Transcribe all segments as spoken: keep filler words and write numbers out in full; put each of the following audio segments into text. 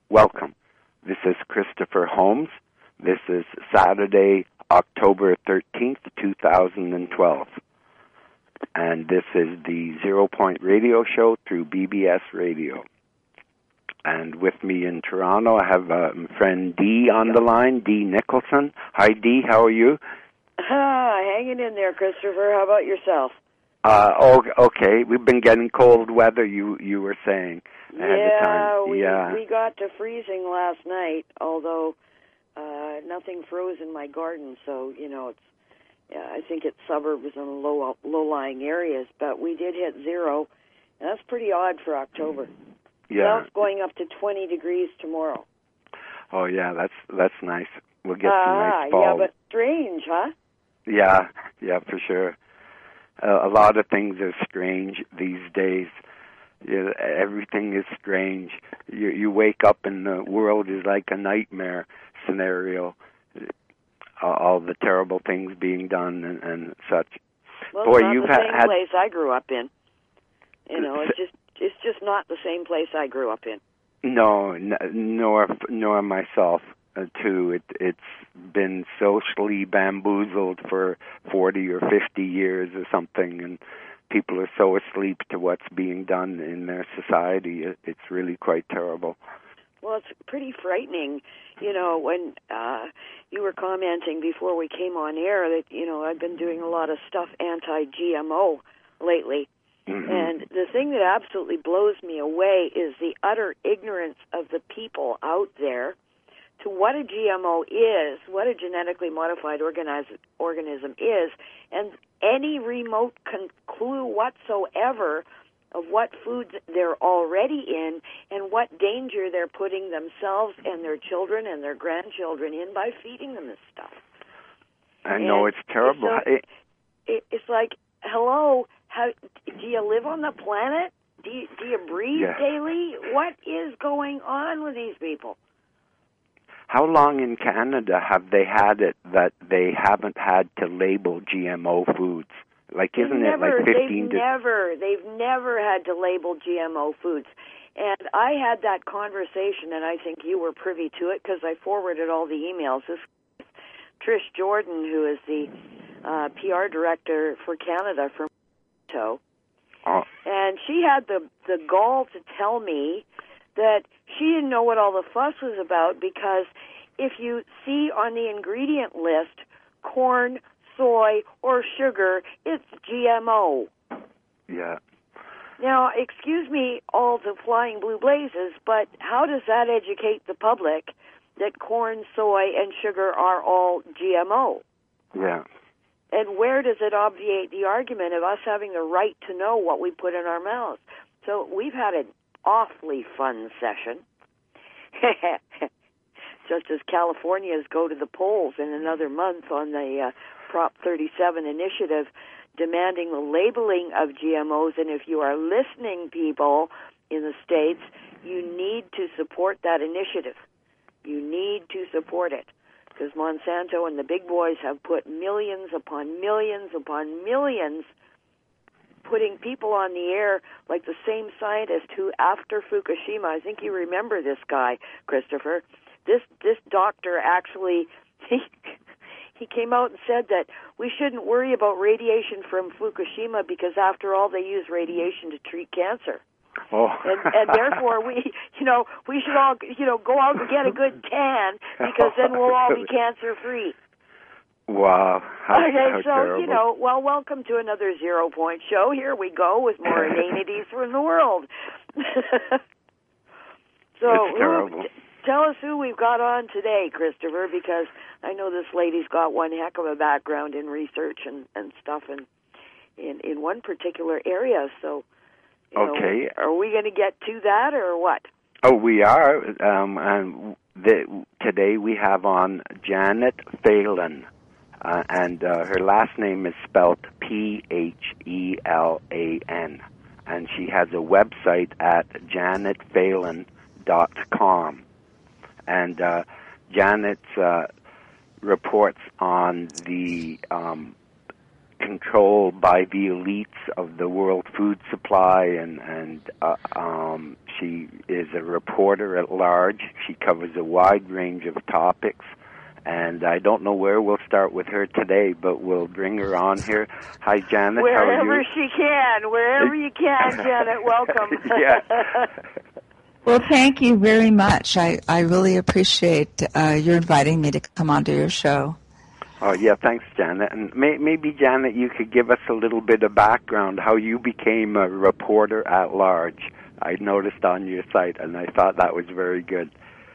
welcome. This is Christopher Holmes. This is Saturday, October thirteenth, two thousand twelve. And this is the Zero Point Radio Show through B B S Radio. And with me in Toronto, I have uh, my friend Dee on the line, Dee Nicholson. Hi, Dee. How are you? Ah, hanging in there, Christopher. How about yourself? Uh, oh, okay. We've been getting cold weather, you you were saying ahead yeah, of time. We, yeah, we got to freezing last night, although uh, nothing froze in my garden, so, you know, it's yeah, I think it's suburbs and low, low-lying areas, but we did hit zero, and that's pretty odd for October. Yeah. Now it's going up to twenty degrees tomorrow. Oh, yeah, that's that's nice. We'll get ah, some nice fall. Yeah, but strange, huh? Yeah, yeah, for sure. Uh, a lot of things are strange these days. You, everything is strange. You, you wake up and the world is like a nightmare scenario. Uh, all the terrible things being done and, and such. Well, Boy, it's not you've the same had place I grew up in. You know, it's just it's just not the same place I grew up in. No, n- nor nor myself. Uh, too, it it's been socially bamboozled for forty or fifty years or something, and people are so asleep to what's being done in their society. It, it's really quite terrible. Well, it's pretty frightening, you know, when uh, you were commenting before we came on air that, you know, I've been doing a lot of stuff anti-G M O lately. Mm-hmm. And the thing that absolutely blows me away is the utter ignorance of the people out there to what a G M O is, what a genetically modified organiz- organism is, and any remote con- clue whatsoever of what foods they're already in and what danger they're putting themselves and their children and their grandchildren in by feeding them this stuff. I and know, it's terrible. So it, it, it's like, hello, how, do you live on the planet? Do you, do you breathe yeah. daily? What is going on with these people? How long in Canada have they had it that they haven't had to label G M O foods? Like, isn't never, it like fifteen? They've to... never, they've never had to label G M O foods. And I had that conversation, and I think you were privy to it because I forwarded all the emails. This is Trish Jordan, who is the uh, P R director for Canada for Monsanto, oh. and she had the the gall to tell me that she didn't know what all the fuss was about because if you see on the ingredient list corn, soy, or sugar, it's G M O. Yeah. Now, excuse me, all the flying blue blazes, but how does that educate the public that corn, soy, and sugar are all G M O? Yeah. And where does it obviate the argument of us having the right to know what we put in our mouths? So we've had an awfully fun session. Just as Californians go to the polls in another month on the uh, Prop thirty-seven initiative demanding the labeling of G M Os. And if you are listening, people in the States, you need to support that initiative. You need to support it because Monsanto and the big boys have put millions upon millions upon millions putting people on the air like the same scientist who, after Fukushima, I think you remember this guy, Christopher, this this doctor actually, he, he came out and said that we shouldn't worry about radiation from Fukushima because, after all, they use radiation to treat cancer. Oh. and, and therefore, we, you know, we should all, you know, go out and get a good tan because then we'll all be cancer-free. Wow. How, okay, how so, terrible. you know, well, welcome to another Zero Point Show. Here we go with more inanities from the world. so, it's terrible. Who, tell us who we've got on today, Christopher, because I know this lady's got one heck of a background in research and, and stuff in, in, in one particular area. So, you okay. know, are we going to get to that or what? Oh, we are. Um, and the, today we have on Janet Phelan. Uh, and uh, her last name is spelled P H E L A N. And she has a website at janet phelan dot com. And uh, Janet uh, reports on the um, controlled by the elites of the world food supply, and and uh, um, she is a reporter at large. She covers a wide range of topics, and I don't know where we'll start with her today, but we'll bring her on here. Hi, Janet. Wherever how are you? she can, wherever you can, Janet. Welcome. Yeah. Well, thank you very much. I, I really appreciate uh, you inviting me to come onto your show. Oh, yeah, thanks, Janet. And may, maybe, Janet, you could give us a little bit of background, how you became a reporter at large. I noticed on your site, and I thought that was very good.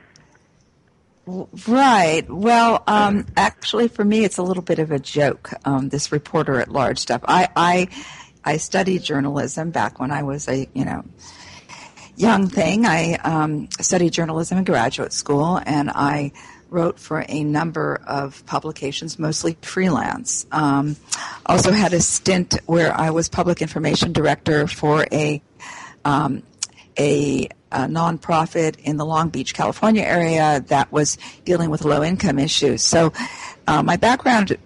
Right. Well, um, actually, for me, it's a little bit of a joke, um, this reporter at large stuff. I, I, I studied journalism back when I was a, you know, young thing. I um, studied journalism in graduate school, and I wrote for a number of publications, mostly freelance. Um, also had a stint where I was public information director for a um, a, a nonprofit in the Long Beach, California area that was dealing with low-income issues. So uh, my background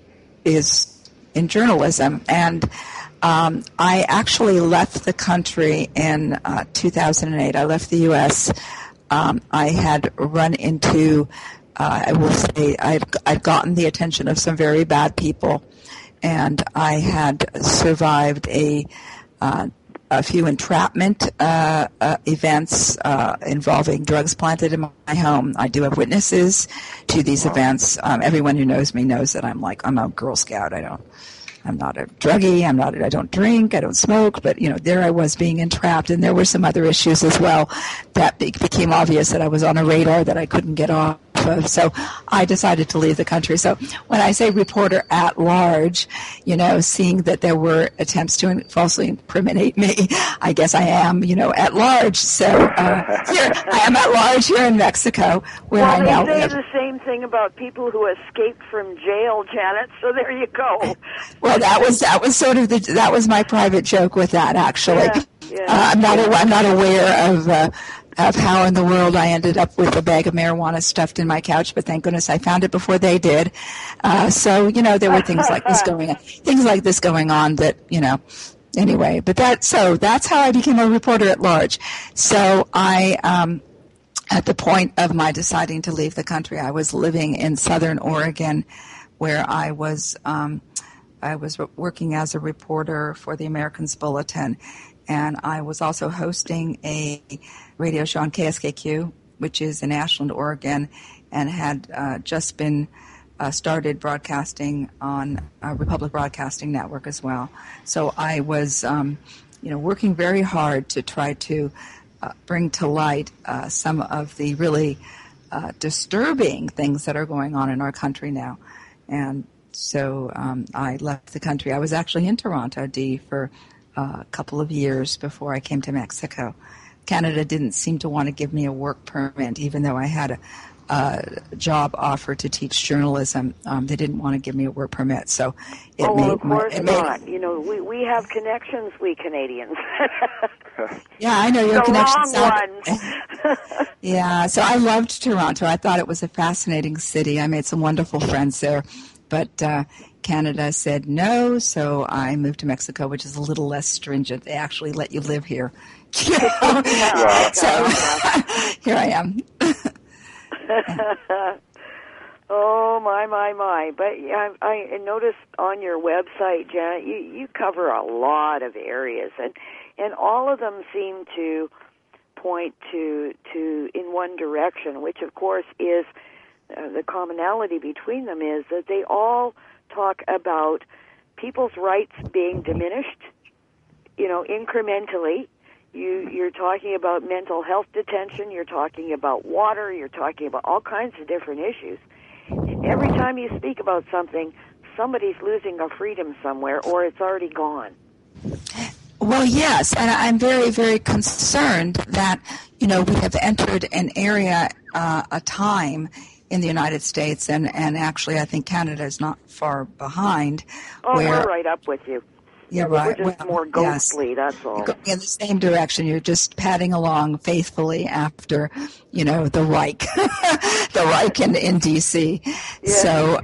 is in journalism, and um, I actually left the country in uh, two thousand eight. I left the U S Um, I had run into Uh, I will say I'd, I'd gotten the attention of some very bad people, and I had survived a uh, a few entrapment uh, uh, events uh, involving drugs planted in my home. I do have witnesses to these events. Um, everyone who knows me knows that I'm like I'm a Girl Scout. I don't. I'm not a druggie. I'm not. I don't drink. I don't smoke. But you know, there I was being entrapped, and there were some other issues as well that be- became obvious that I was on a radar that I couldn't get off of. So I decided to leave the country. So when I say reporter at large, you know, seeing that there were attempts to in- falsely incriminate me, I guess I am, you know, at large. So uh, here I am at large here in Mexico, where well, I now they say live. the same thing about people who escaped from jail, Janet. So there you go. Well, that was that was sort of the that was my private joke with that. Actually, Yeah, yeah. Uh, I'm not I'm not aware of. Uh, of how in the world I ended up with a bag of marijuana stuffed in my couch, but thank goodness I found it before they did. Uh, so, you know, there were things like this going on, things like this going on that, you know, anyway, but that, so that's how I became a reporter at large. So I, um, at the point of my deciding to leave the country, I was living in Southern Oregon, where I was, um, I was working as a reporter for the Americans Bulletin. And I was also hosting a radio show on K S K Q, which is in Ashland, Oregon, and had uh, just been uh, started broadcasting on uh, Republic Broadcasting Network as well. So I was, um, you know, working very hard to try to uh, bring to light uh, some of the really uh, disturbing things that are going on in our country now. And so um, I left the country. I was actually in Toronto, Dee, for a couple of years before I came to Mexico. Canada didn't seem to want to give me a work permit, even though I had a, a job offer to teach journalism. Um, they didn't want to give me a work permit, so it oh, made well, of course my, it not. made, you know, we we have connections, we Canadians. Yeah, I know your the connections. wrong ones. Yeah, so I loved Toronto. I thought it was a fascinating city. I made some wonderful friends there, but uh, Canada said no, so I moved to Mexico, which is a little less stringent. They actually let you live here. You know? Wow. So here I am. Oh, my, my, my. But I, I noticed on your website, Janet, you, you cover a lot of areas, and, and all of them seem to point to, to in one direction, which, of course, is uh, the commonality between them is that they all talk about people's rights being diminished, you know, incrementally. You, you're talking about mental health detention, you're talking about water, you're talking about all kinds of different issues. And every time you speak about something, somebody's losing a freedom somewhere, or it's already gone. Well, yes, and I'm very, very concerned that, you know, we have entered an area, uh, a time in the United States, and, and actually I think Canada is not far behind. Oh, where, we're right up with you. Yeah, right. We're just well, more ghostly, yes. that's all. You're going in the same direction. You're just padding along faithfully after, you know, the Reich, the Reich in, in D C. Yeah. So, uh,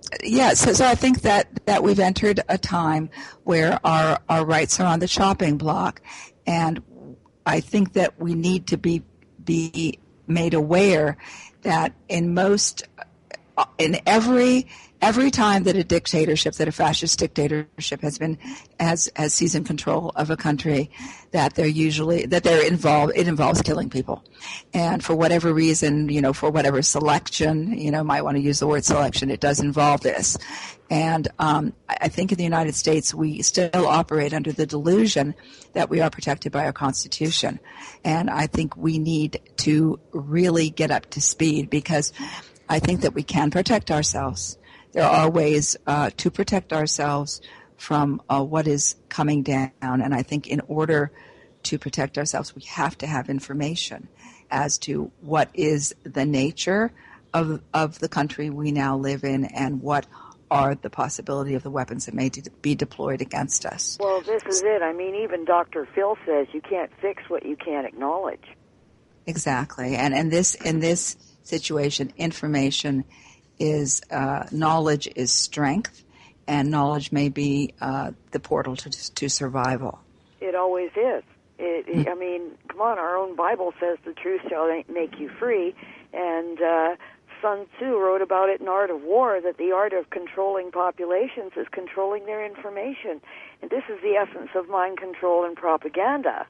Yeah, so, so I think that, that we've entered a time where our, our rights are on the chopping block, and I think that we need to be be made aware that in most, in every every time that a dictatorship, that a fascist dictatorship has been has has seized control of a country, that they're usually that they're involved. It involves killing people, and for whatever reason, you know, for whatever selection, you know, might want to use the word selection, it does involve this. And um, I think in the United States, we still operate under the delusion that we are protected by our Constitution. And I think we need to really get up to speed, because I think that we can protect ourselves. There are ways uh, to protect ourselves from uh, what is coming down. And I think in order to protect ourselves, we have to have information as to what is the nature of, of the country we now live in, and what are the possibility of the weapons that may de- be deployed against us. Well, this is it. I mean, even Doctor Phil says you can't fix what you can't acknowledge. Exactly. And and this in this situation, information is uh, knowledge is strength, and knowledge may be uh, the portal to to survival. It always is. It, it, I mean, come on, our own Bible says the truth shall make you free, and uh, Sun Tzu wrote about it in Art of War, that the art of controlling populations is controlling their information. And this is the essence of mind control and propaganda.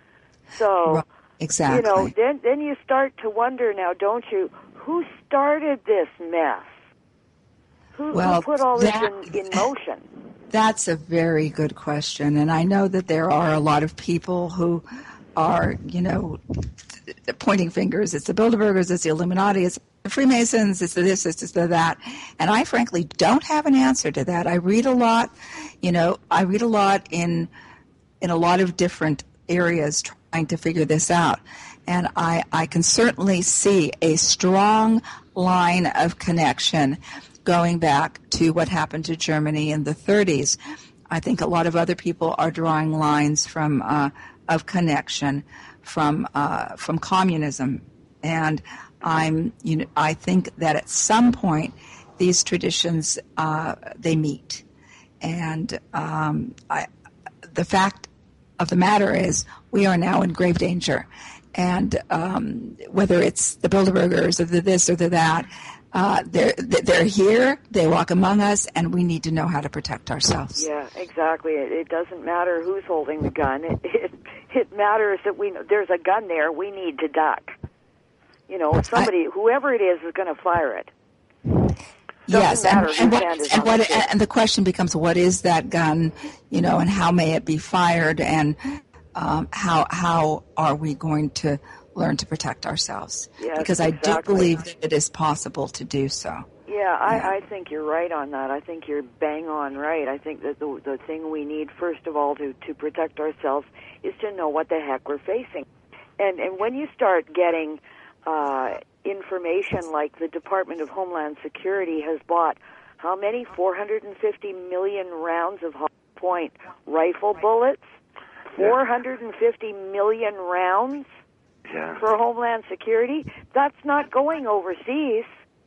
So, right. Exactly. You know, then, then you start to wonder now, don't you, who started this mess? Who, well, who put all that, this in, in motion? That's a very good question. And I know that there are a lot of people who are, you know, pointing fingers. It's the Bilderbergers, it's the Illuminati, it's the Freemasons, it's the this, it's the that. And I frankly don't have an answer to that. I read a lot, you know, I read a lot in in a lot of different areas trying to figure this out. And I, I can certainly see a strong line of connection going back to what happened to Germany in the thirties. I think a lot of other people are drawing lines from uh, of connection from uh, from communism, and I'm you know I think that at some point these traditions uh, they meet, and um, I, the fact of the matter is we are now in grave danger, and um, whether it's the Bilderbergers or the this or the that. Uh, they're they're here. They walk among us, and we need to know how to protect ourselves. Yeah, exactly. It, it doesn't matter who's holding the gun. It, it it matters that we know there's a gun there. We need to duck. You know, somebody, I, whoever it is, is going to fire it. Doesn't yes, and, and, what, and, what, the and the question becomes, what is that gun? You know, and how may it be fired? And um, how how are we going to learn to protect ourselves? Yes, because I exactly. do believe that it is possible to do so. Yeah, I, yeah. I think you're right on that. I think you're bang on right. I think that the the thing we need, first of all, to, to protect ourselves is to know what the heck we're facing. And and when you start getting uh, information like the Department of Homeland Security has bought how many? four hundred fifty million rounds of point rifle bullets? four hundred fifty million rounds? Yeah. For Homeland Security? That's not going overseas.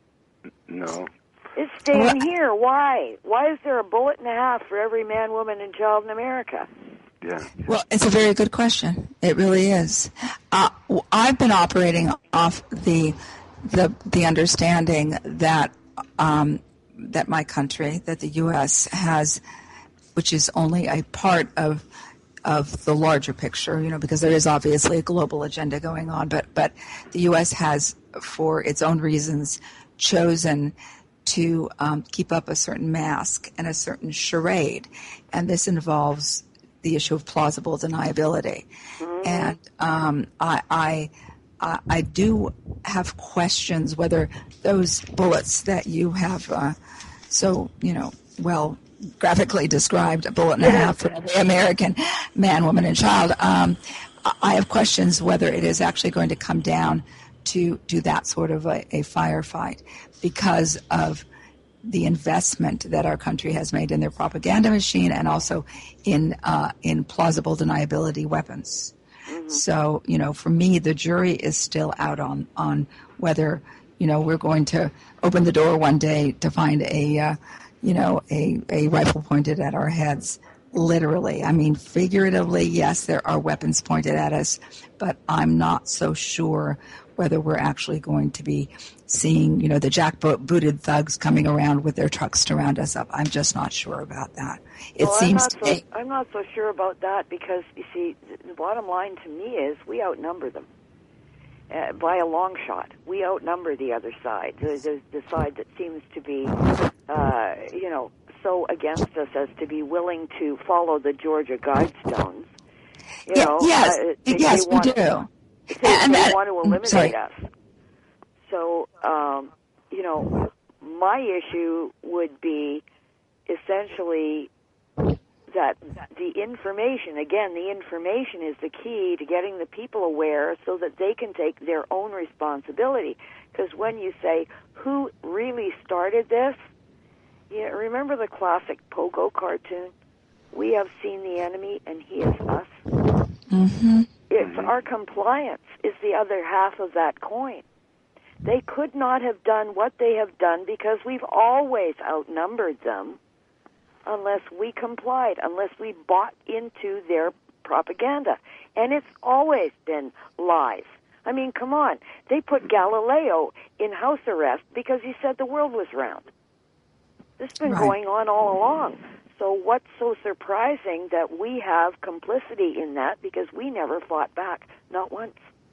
No. It's staying here. Why? Why is there a bullet and a half for every man, woman, and child in America? Yeah. Well, it's a very good question. It really is. Uh, I've been operating off the the the understanding that um, that my country, that the U S has, which is only a part of of the larger picture, you know, because there is obviously a global agenda going on, but but the U S has, for its own reasons, chosen to um, keep up a certain mask and a certain charade, and this involves the issue of plausible deniability. Mm-hmm. And um, I, I, I, I do have questions whether those bullets that you have uh, so, you know, well graphically described, a bullet and a half for every American man, woman, and child. Um, I have questions whether it is actually going to come down to to that sort of a, a firefight, because of the investment that our country has made in their propaganda machine, and also in uh, in plausible deniability weapons. Mm-hmm. So, you know, for me, the jury is still out on on whether you know, we're going to open the door one day to find a, uh, you know, a, a rifle pointed at our heads. Literally. I mean, figuratively, yes, there are weapons pointed at us, but I'm not so sure whether we're actually going to be seeing, you know, the jackbooted thugs coming around with their trucks to round us up. I'm just not sure about that. It well, seems I'm to not so, me. I'm not so sure about that because, you see, the bottom line to me is we outnumber them uh, by a long shot. We outnumber the other side, the, the, the side that seems to be, uh, you know, so against us as to be willing to follow the Georgia Guidestones. You Yeah, know, yes, uh, they, yes, they want, we do. They, And they that- want to eliminate sorry. us. So, um, you know, my issue would be essentially that the information, again, the information is the key to getting the people aware so that they can take their own responsibility. Because when you say, who really started this? Yeah, remember the classic Pogo cartoon? We have seen the enemy and he is us. Mm-hmm. It's our compliance is the other half of that coin. They could not have done what they have done because we've always outnumbered them unless we complied, unless we bought into their propaganda. And it's always been lies. I mean, come on. They put Galileo in house arrest because he said the world was round. This has been Right. going on all along. So what's so surprising that we have complicity in that because we never fought back, not once.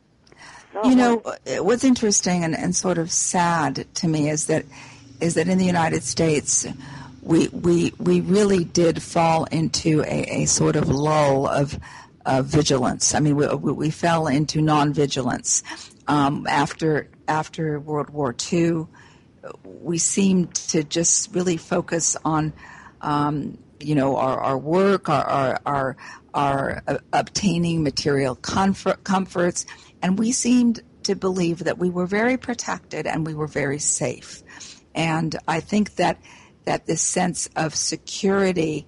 Not You know, once. what's interesting and, and sort of sad to me is that is that in the United States, we we we really did fall into a, a sort of lull of of vigilance. I mean, we we fell into non-vigilance um, after after World War Two. We seemed to just really focus on, um, you know, our, our work, our our our, our uh, obtaining material comfort, comforts, and we seemed to believe that we were very protected and we were very safe. And I think that that this sense of security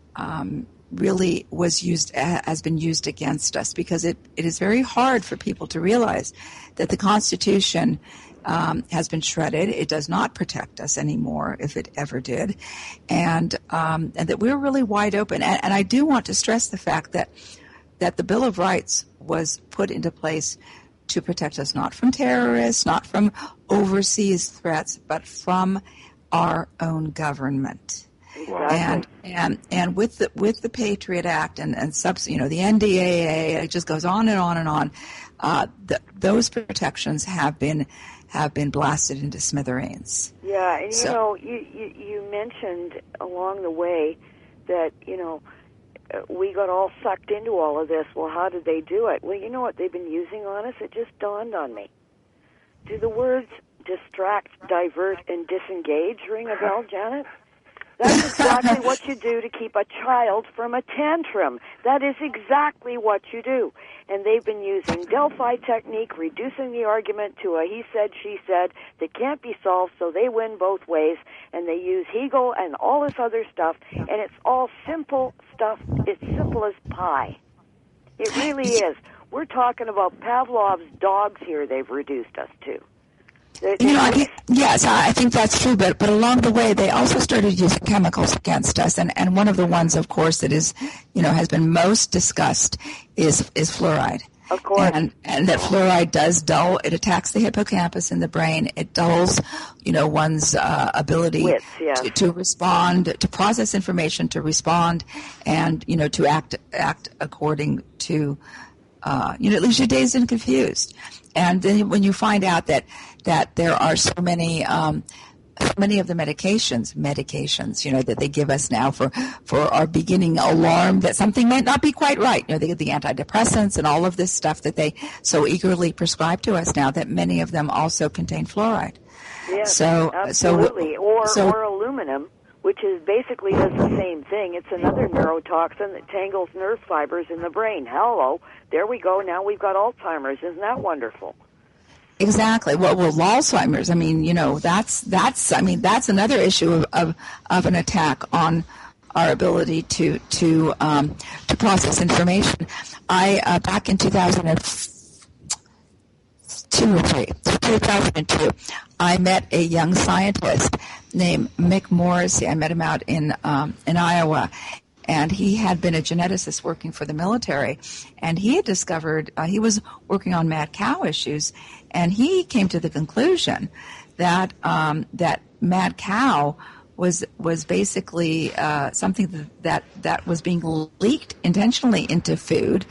um, really was used has been used against us because it, it is very hard for people to realize that the Constitution um, has been shredded. It does not protect us anymore, if it ever did, and um, and that we're really wide open. And, and I do want to stress the fact that that the Bill of Rights was put into place to protect us not from terrorists, not from overseas threats, but from our own government. Exactly. And and and with the with the Patriot Act and and subs, you know, the N D A A, it just goes on and on and on. Uh, the, those protections have been have been blasted into smithereens. Yeah, and So- you know, you, you you mentioned along the way that you know uh, we got all sucked into all of this. Well, how did they do it? Well, you know what they've been using on us? It just dawned on me. Do the words distract, divert, and disengage ring a bell, Janet? That's exactly what you do to keep a child from a tantrum. That is exactly what you do. And they've been using Delphi technique, reducing the argument to a he said, she said that can't be solved, so they win both ways. And they use Hegel and all this other stuff, and it's all simple stuff. It's simple as pie. It really is. We're talking about Pavlov's dogs here they've reduced us to. They- You know, I they- think, yes, I think that's true, but, but along the way, they also started using chemicals against us, and, and one of the ones, of course, that is, you know, has been most discussed is is fluoride. Of course. And, and that fluoride does dull, it attacks the hippocampus in the brain, it dulls, you know, one's uh, ability Wits, yes. to, to respond, to process information, to respond, and, you know, to act act according to, uh, you know, it leaves you dazed and confused. And then when you find out that, that there are so many, um, so many of the medications, medications, you know, that they give us now for, for our beginning alarm that something might not be quite right. You know, they get the antidepressants and all of this stuff that they so eagerly prescribe to us now, that many of them also contain fluoride. Yes, So- so- absolutely. or so- or aluminum, which is basically does the same thing. It's another neurotoxin that tangles nerve fibers in the brain. Hello, there we go. Now we've got Alzheimer's. Isn't that wonderful? Exactly. Well, well, Alzheimer's. I mean, you know, that's that's. I mean, that's another issue of of, of an attack on our ability to to um, to process information. I uh, back in two thousand two or three, two thousand two, I met a young scientist named Mick Morrissey. I met him out in um, in Iowa, and he had been a geneticist working for the military, and he had discovered uh, he was working on mad cow issues, and he came to the conclusion that um, that mad cow was was basically uh, something that, that that was being leaked intentionally into food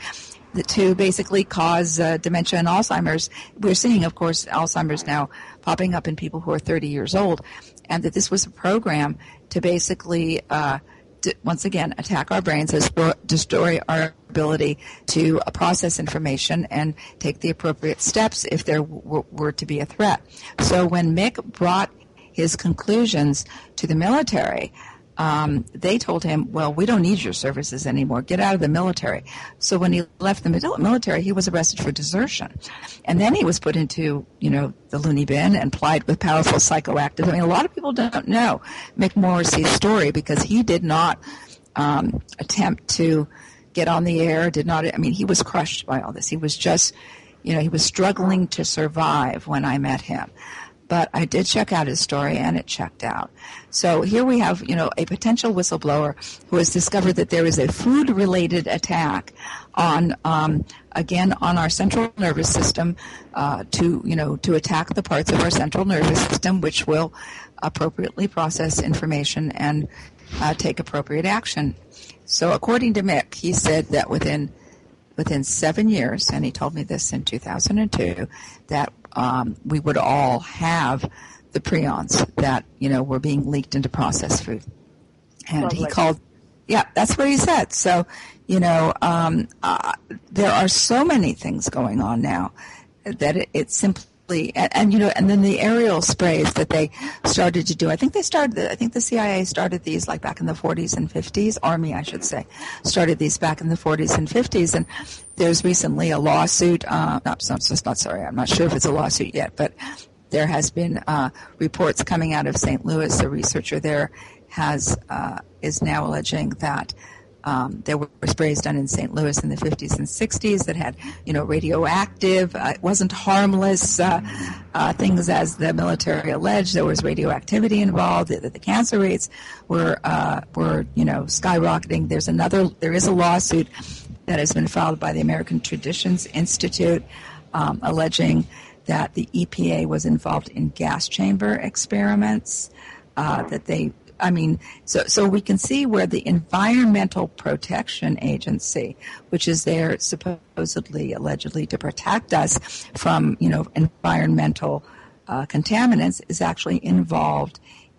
to basically cause uh, dementia and Alzheimer's. We're seeing, of course, Alzheimer's now popping up in people who are thirty years old, and that this was a program to basically, uh, to, once again, attack our brains, destroy our ability to uh, process information and take the appropriate steps if there w- were to be a threat. So when Mick brought his conclusions to the military, Um, they told him, well, we don't need your services anymore. Get out of the military. So when he left the military, he was arrested for desertion. And then he was put into, you know, the loony bin and plied with powerful psychoactives. I mean, a lot of people don't know Mick Morrissey's story because he did not um, attempt to get on the air, did not, I mean, he was crushed by all this. He was just, you know, he was struggling to survive when I met him. But I did check out his story, and it checked out. So here we have, you know, a potential whistleblower who has discovered that there is a food-related attack on, um, again, on our central nervous system uh, to, you know, to attack the parts of our central nervous system which will appropriately process information and uh, take appropriate action. So according to Mick, he said that within within seven years, and he told me this in two thousand two, that Um, we would all have the prions that, you know, were being leaked into processed food. And Lovely. He called, yeah, that's what he said. So, you know, um, uh, there are so many things going on now that it, it simply, and, and, you know, and then the aerial sprays that they started to do. I think they started, I think the C I A started these like back in the forties and fifties, Army, I should say, started these back in the forties and fifties. And there's recently a lawsuit, uh, not, not, not sorry, I'm not sure if it's a lawsuit yet, but there has been uh, reports coming out of Saint Louis. A researcher there has uh, is now alleging that um, there were sprays done in Saint Louis in the fifties and sixties that had, you know, radioactive. Uh, it wasn't harmless uh, uh, things as the military alleged. There was radioactivity involved. That the cancer rates were uh, were you know skyrocketing. There's another. There is a lawsuit that has been filed by the American Traditions Institute, um, alleging that the E P A was involved in gas chamber experiments, uh, that they, I mean, so, so we can see where the Environmental Protection Agency, which is there supposedly, allegedly to protect us from, you know, environmental uh, contaminants, is actually involved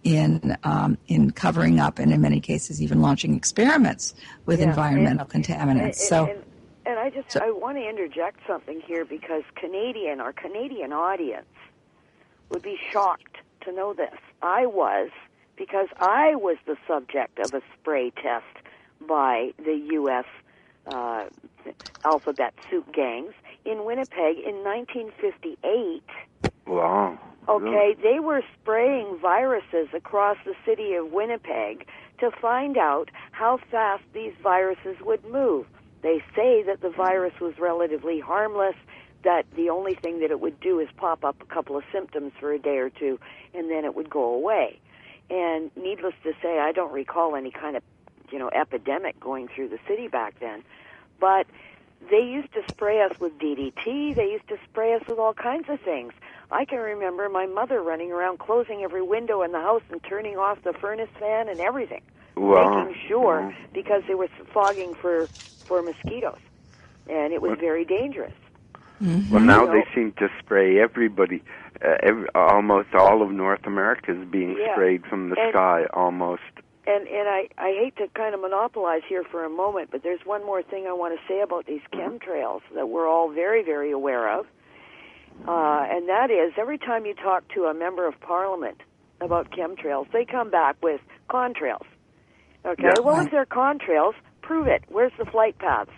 in um, in covering up and in many cases even launching experiments with yeah, environmental and, contaminants. And, so, and, and I just so, I want to interject something here because Canadian, our Canadian audience would be shocked to know this. I was, because I was the subject of a spray test by the U S uh, alphabet soup gangs in Winnipeg in nineteen fifty-eight. Wow. Okay, they were spraying viruses across the city of Winnipeg to find out how fast these viruses would move. They say that the virus was relatively harmless, that the only thing that it would do is pop up a couple of symptoms for a day or two, and then it would go away. And needless to say, I don't recall any kind of, you know, epidemic going through the city back then. But they used to spray us with D D T. They used to spray us with all kinds of things. I can remember my mother running around closing every window in the house and turning off the furnace fan and everything, wow. making sure, because they were fogging for, for mosquitoes, and it was what? very dangerous. Mm-hmm. Well, now you know, they seem to spray everybody. Uh, every, almost all of North America is being yeah. sprayed from the and, sky, almost. And and I, I hate to kind of monopolize here for a moment, but there's one more thing I want to say about these chemtrails that we're all very, very aware of. Uh, and that is, every time you talk to a member of Parliament about chemtrails, they come back with contrails. Okay, yeah. Well, if they're contrails, prove it. Where's the flight paths?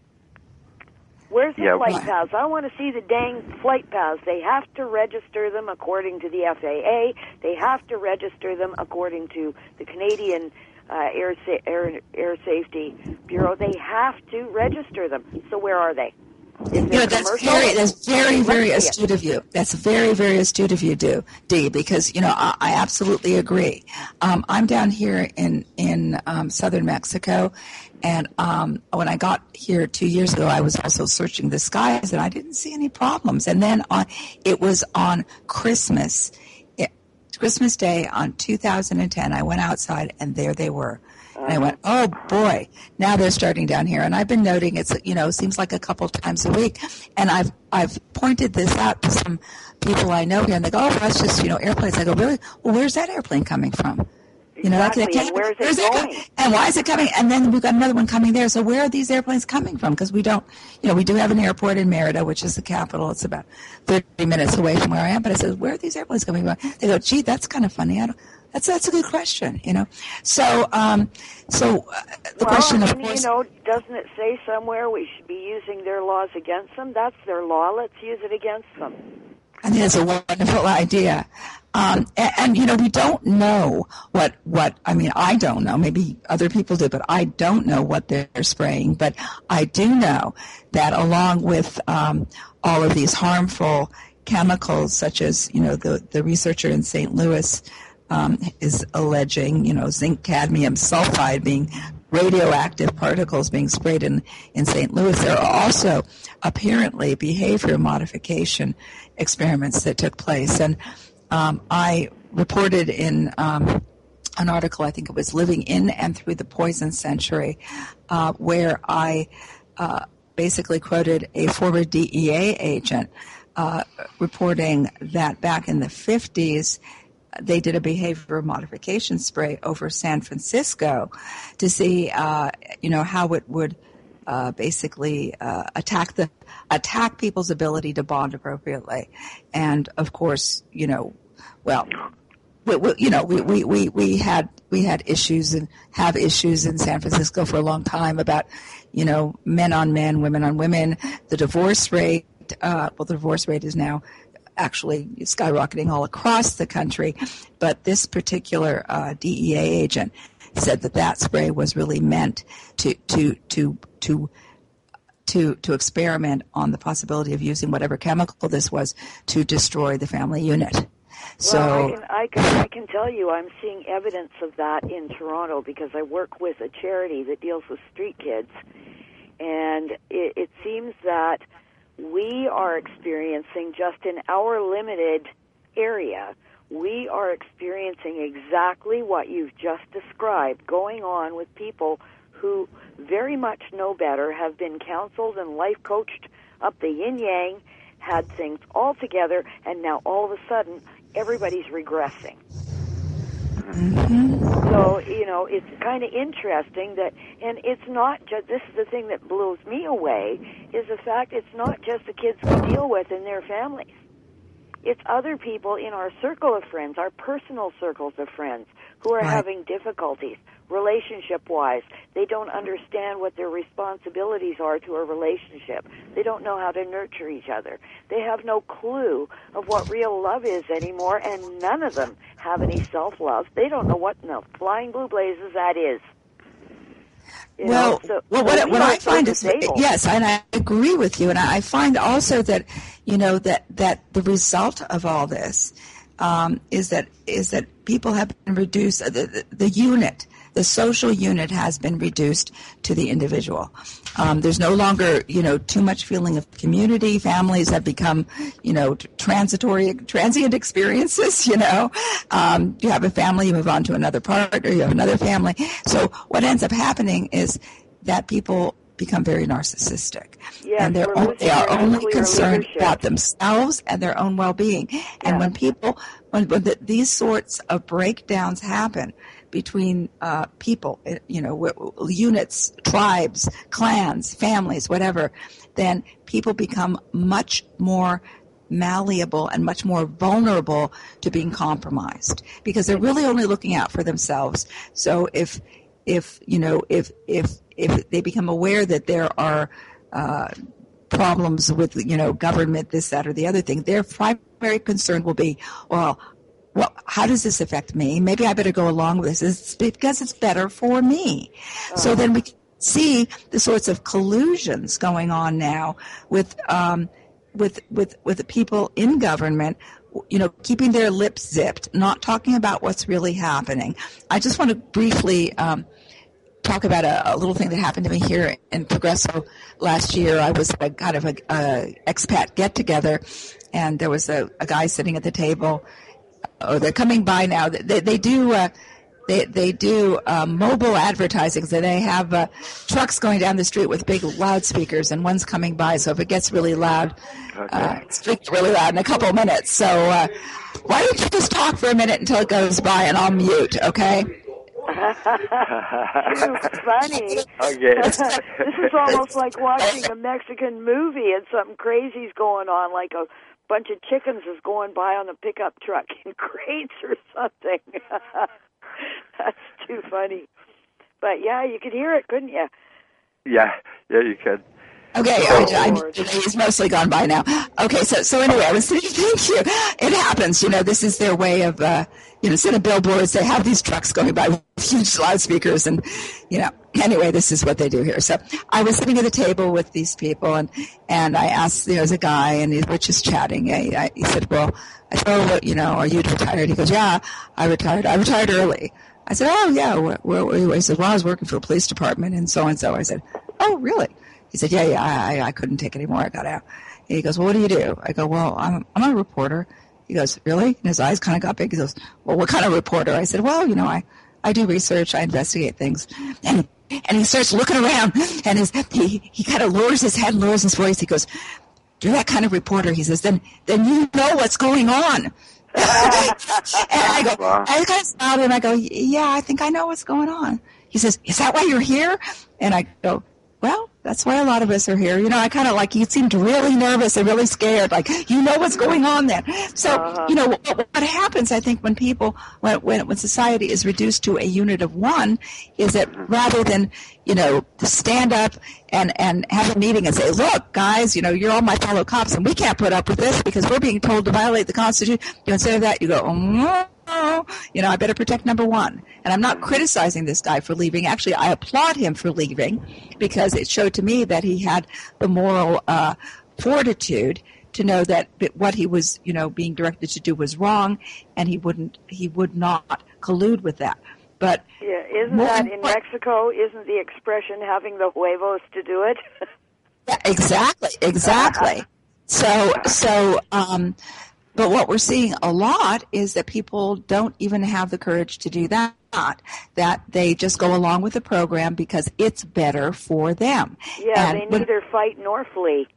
Where's the yeah. flight paths? I want to see the dang flight paths. They have to register them according to the F A A. They have to register them according to the Canadian uh, Air, Sa- Air Air Safety Bureau. They have to register them. So where are they? Is you know, that's very, that's very, very astute of you. That's very, very astute of you, do, Dee, because, you know, I, I absolutely agree. Um, I'm down here in, in um, southern Mexico, and um, when I got here two years ago, I was also searching the skies, and I didn't see any problems. And then on, it was on Christmas, it, Christmas Day on two thousand ten, I went outside, and there they were. And I went, oh boy, now they're starting down here. And I've been noting it's, you know, seems like a couple times a week. And I've, I've pointed this out to some people I know here, and they go, oh, that's just, you know, airplanes. I go, really? Well, where's that airplane coming from? You know, exactly. that, And where's it where's going? It, and why is it coming? And then we've got another one coming there. So where are these airplanes coming from? Because we don't, you know, we do have an airport in Merida, which is the capital. It's about thirty minutes away from where I am. But I said, where are these airplanes coming from? They go, gee, that's kind of funny. I don't, that's that's a good question, you know. So, um, so uh, the well, question, I of mean, course, you know, doesn't it say somewhere we should be using their laws against them? That's their law. Let's use it against them. I think it's a wonderful idea. Um, and, and, you know, we don't know what, what, I mean, I don't know. Maybe other people do, but I don't know what they're spraying. But I do know that along with um, all of these harmful chemicals, such as, you know, the, the researcher in Saint Louis um, is alleging, you know, zinc cadmium sulfide being radioactive particles being sprayed in, in Saint Louis. There are also apparently behavior modification experiments that took place. And um, I reported in um, an article, I think it was Living in and Through the Poison Century, uh, where I uh, basically quoted a former D E A agent uh, reporting that back in the fifties, they did a behavior modification spray over San Francisco to see, uh, you know, how it would uh, basically uh, attack the attack people's ability to bond appropriately. And of course, you know, well, we, we, you know, we, we, we, we had we had issues and have issues in San Francisco for a long time about, you know, men on men, women on women. The divorce rate, uh, well, the divorce rate is now actually skyrocketing all across the country, but this particular uh, D E A agent said that that spray was really meant to to to to to to experiment on the possibility of using whatever chemical this was to destroy the family unit. So well, I can, I can I can tell you I'm seeing evidence of that in Toronto because I work with a charity that deals with street kids, and it, it seems that we are experiencing, just in our limited area, we are experiencing exactly what you've just described going on with people who very much know better, have been counseled and life coached up the yin-yang, had things all together, and now all of a sudden everybody's regressing. Mm-hmm. So, you know, it's kind of interesting that, and it's not just, this is the thing that blows me away, is the fact it's not just the kids we deal with and their families. It's other people in our circle of friends, our personal circles of friends, who are right. having difficulties relationship-wise. They don't understand what their responsibilities are to a relationship. They don't know how to nurture each other. They have no clue of what real love is anymore, and none of them have any self-love. They don't know what in the flying blue blazes that is. You well, know, so, well, so what, we what I find is, disabled. yes, and I agree with you, and I find also that, you know, that, that the result of all this um, is that is that people have been reduced, the, the, the unit, the social unit has been reduced to the individual. Um, there's no longer, you know, too much feeling of community. Families have become, you know, transitory, transient experiences, you know. Um, you have a family, you move on to another partner, you have another family. So what ends up happening is that people become very narcissistic. Yes, and they're we're o- they are only clear concerned leadership. about themselves and their own well-being. And Yeah. when people, when, when the, these sorts of breakdowns happen between uh, people, uh, you know, w- w- units, tribes, clans, families, whatever, then people become much more malleable and much more vulnerable to being compromised because they're really only looking out for themselves. So if, if you know, if if if they become aware that there are uh, problems with, you know, government, this, that, or the other thing, their primary concern will be, well, well, how does this affect me? Maybe I better go along with this. It's because it's better for me. Oh. So then we see the sorts of collusions going on now with um, with with with the people in government, you know, keeping their lips zipped, not talking about what's really happening. I just want to briefly um, talk about a, a little thing that happened to me here in Progresso last year. I was at a kind of a, a expat get-together, and there was a, a guy sitting at the table. Oh, they're coming by now. They, they do uh, they they do uh, mobile advertising. So they have uh, trucks going down the street with big loudspeakers, and one's coming by. So if it gets really loud, Okay. uh, it's really loud in a couple of minutes. So uh, why don't you just talk for a minute until it goes by, and I'll mute, okay? Too funny. Okay. This is almost like watching a Mexican movie and something crazy's going on, like a bunch of chickens is going by on a pickup truck in crates or something. That's too funny. But yeah, you could hear it, couldn't you? Yeah, yeah, you could. Okay, Oh, I, I, Lord. he's mostly gone by now. Okay, so so anyway, I was thinking, thank you. It happens, you know. This is their way of, uh, you know, instead of billboards, they have these trucks going by with huge loudspeakers, and you know. Anyway, this is what they do here. So I was sitting at the table with these people, and and I asked, there's a guy, and he, we're just chatting. I, I, he said, well, I said, oh, what, you know, are you retired? He goes, yeah, I retired. I retired early. I said, oh yeah. Where, where were you? He said, well, I was working for a police department, and so and so. I said, oh really? He said, yeah, yeah, I, I couldn't take it anymore. I got out. And he goes, well, what do you do? I go, well, I'm, I'm a reporter. He goes, really? And his eyes kind of got big. He goes, well, what kind of reporter? I said, well, you know, I, I do research. I investigate things. And and he starts looking around, and his, he, he kind of lowers his head and lowers his voice. He goes, you're that kind of reporter. He says, then then you know what's going on. And I go, Wow. I kind of smiled, and I go, yeah, I think I know what's going on. He says, is that why you're here? And I go, well, that's why a lot of us are here. You know, I kind of like, you seemed really nervous and really scared, like, you know what's going on then. So, Uh-huh. you know, what, what happens, I think, when people, when, when when society is reduced to a unit of one, is that rather than, you know, to stand up and, and have a meeting and say, look, guys, you know, you're all my fellow cops, and we can't put up with this because we're being told to violate the Constitution. You know, instead of that, you go, oh, you know, I better protect number one. And I'm not criticizing this guy for leaving. Actually, I applaud him for leaving because it showed to me that he had the moral uh, fortitude to know that what he was, you know, being directed to do was wrong, and he wouldn't, he would not collude with that. But Yeah, isn't more that in import- Mexico? Isn't the expression having the huevos to do it? Yeah, exactly, exactly. So, so, um, but what we're seeing a lot is that people don't even have the courage to do that, that they just go along with the program because it's better for them. Yeah, And they when- neither fight nor flee.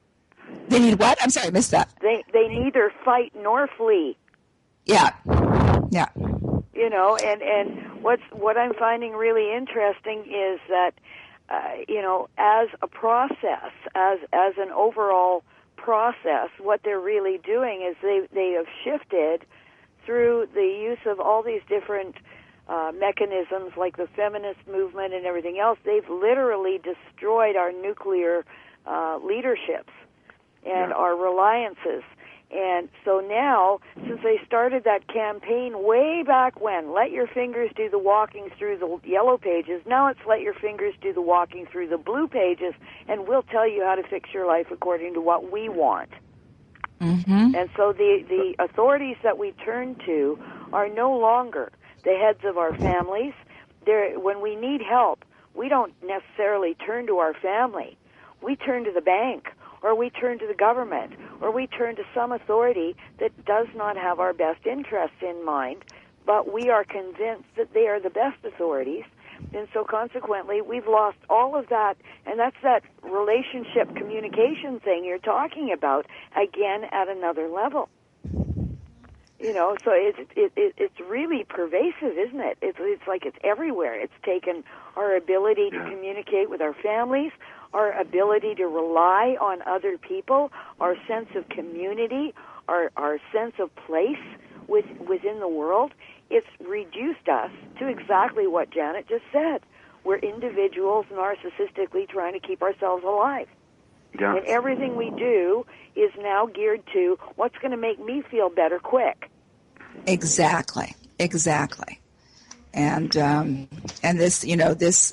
They need what? I'm sorry, I missed that. They they neither fight nor flee. Yeah, yeah. You know, and and what's what I'm finding really interesting is that uh, you know, as a process, as as an overall process, what they're really doing is they they have shifted through the use of all these different uh, mechanisms, like the feminist movement and everything else. They've literally destroyed our nuclear uh, leaderships and Yeah. our reliances. And so now, since they started that campaign way back when, let your fingers do the walking through the yellow pages, now it's let your fingers do the walking through the blue pages, and we'll tell you how to fix your life according to what we want. Mm-hmm. And so the, the authorities that we turn to are no longer the heads of our families. They're, when we need help, we don't necessarily turn to our family. We turn to the bank, or we turn to the government, or we turn to some authority that does not have our best interests in mind, but we are convinced that they are the best authorities. And so consequently, we've lost all of that, and that's that relationship communication thing you're talking about, again, at another level. You know, so it's it, it, it's really pervasive, isn't it? It's it's like it's everywhere. It's taken our ability to Yeah. communicate with our families, our ability to rely on other people, our sense of community, our our sense of place with within the world. It's reduced us to exactly what Janet just said. We're individuals narcissistically trying to keep ourselves alive. Yeah. And everything we do is now geared to what's going to make me feel better quick. Exactly, exactly. And um, and this, you know, this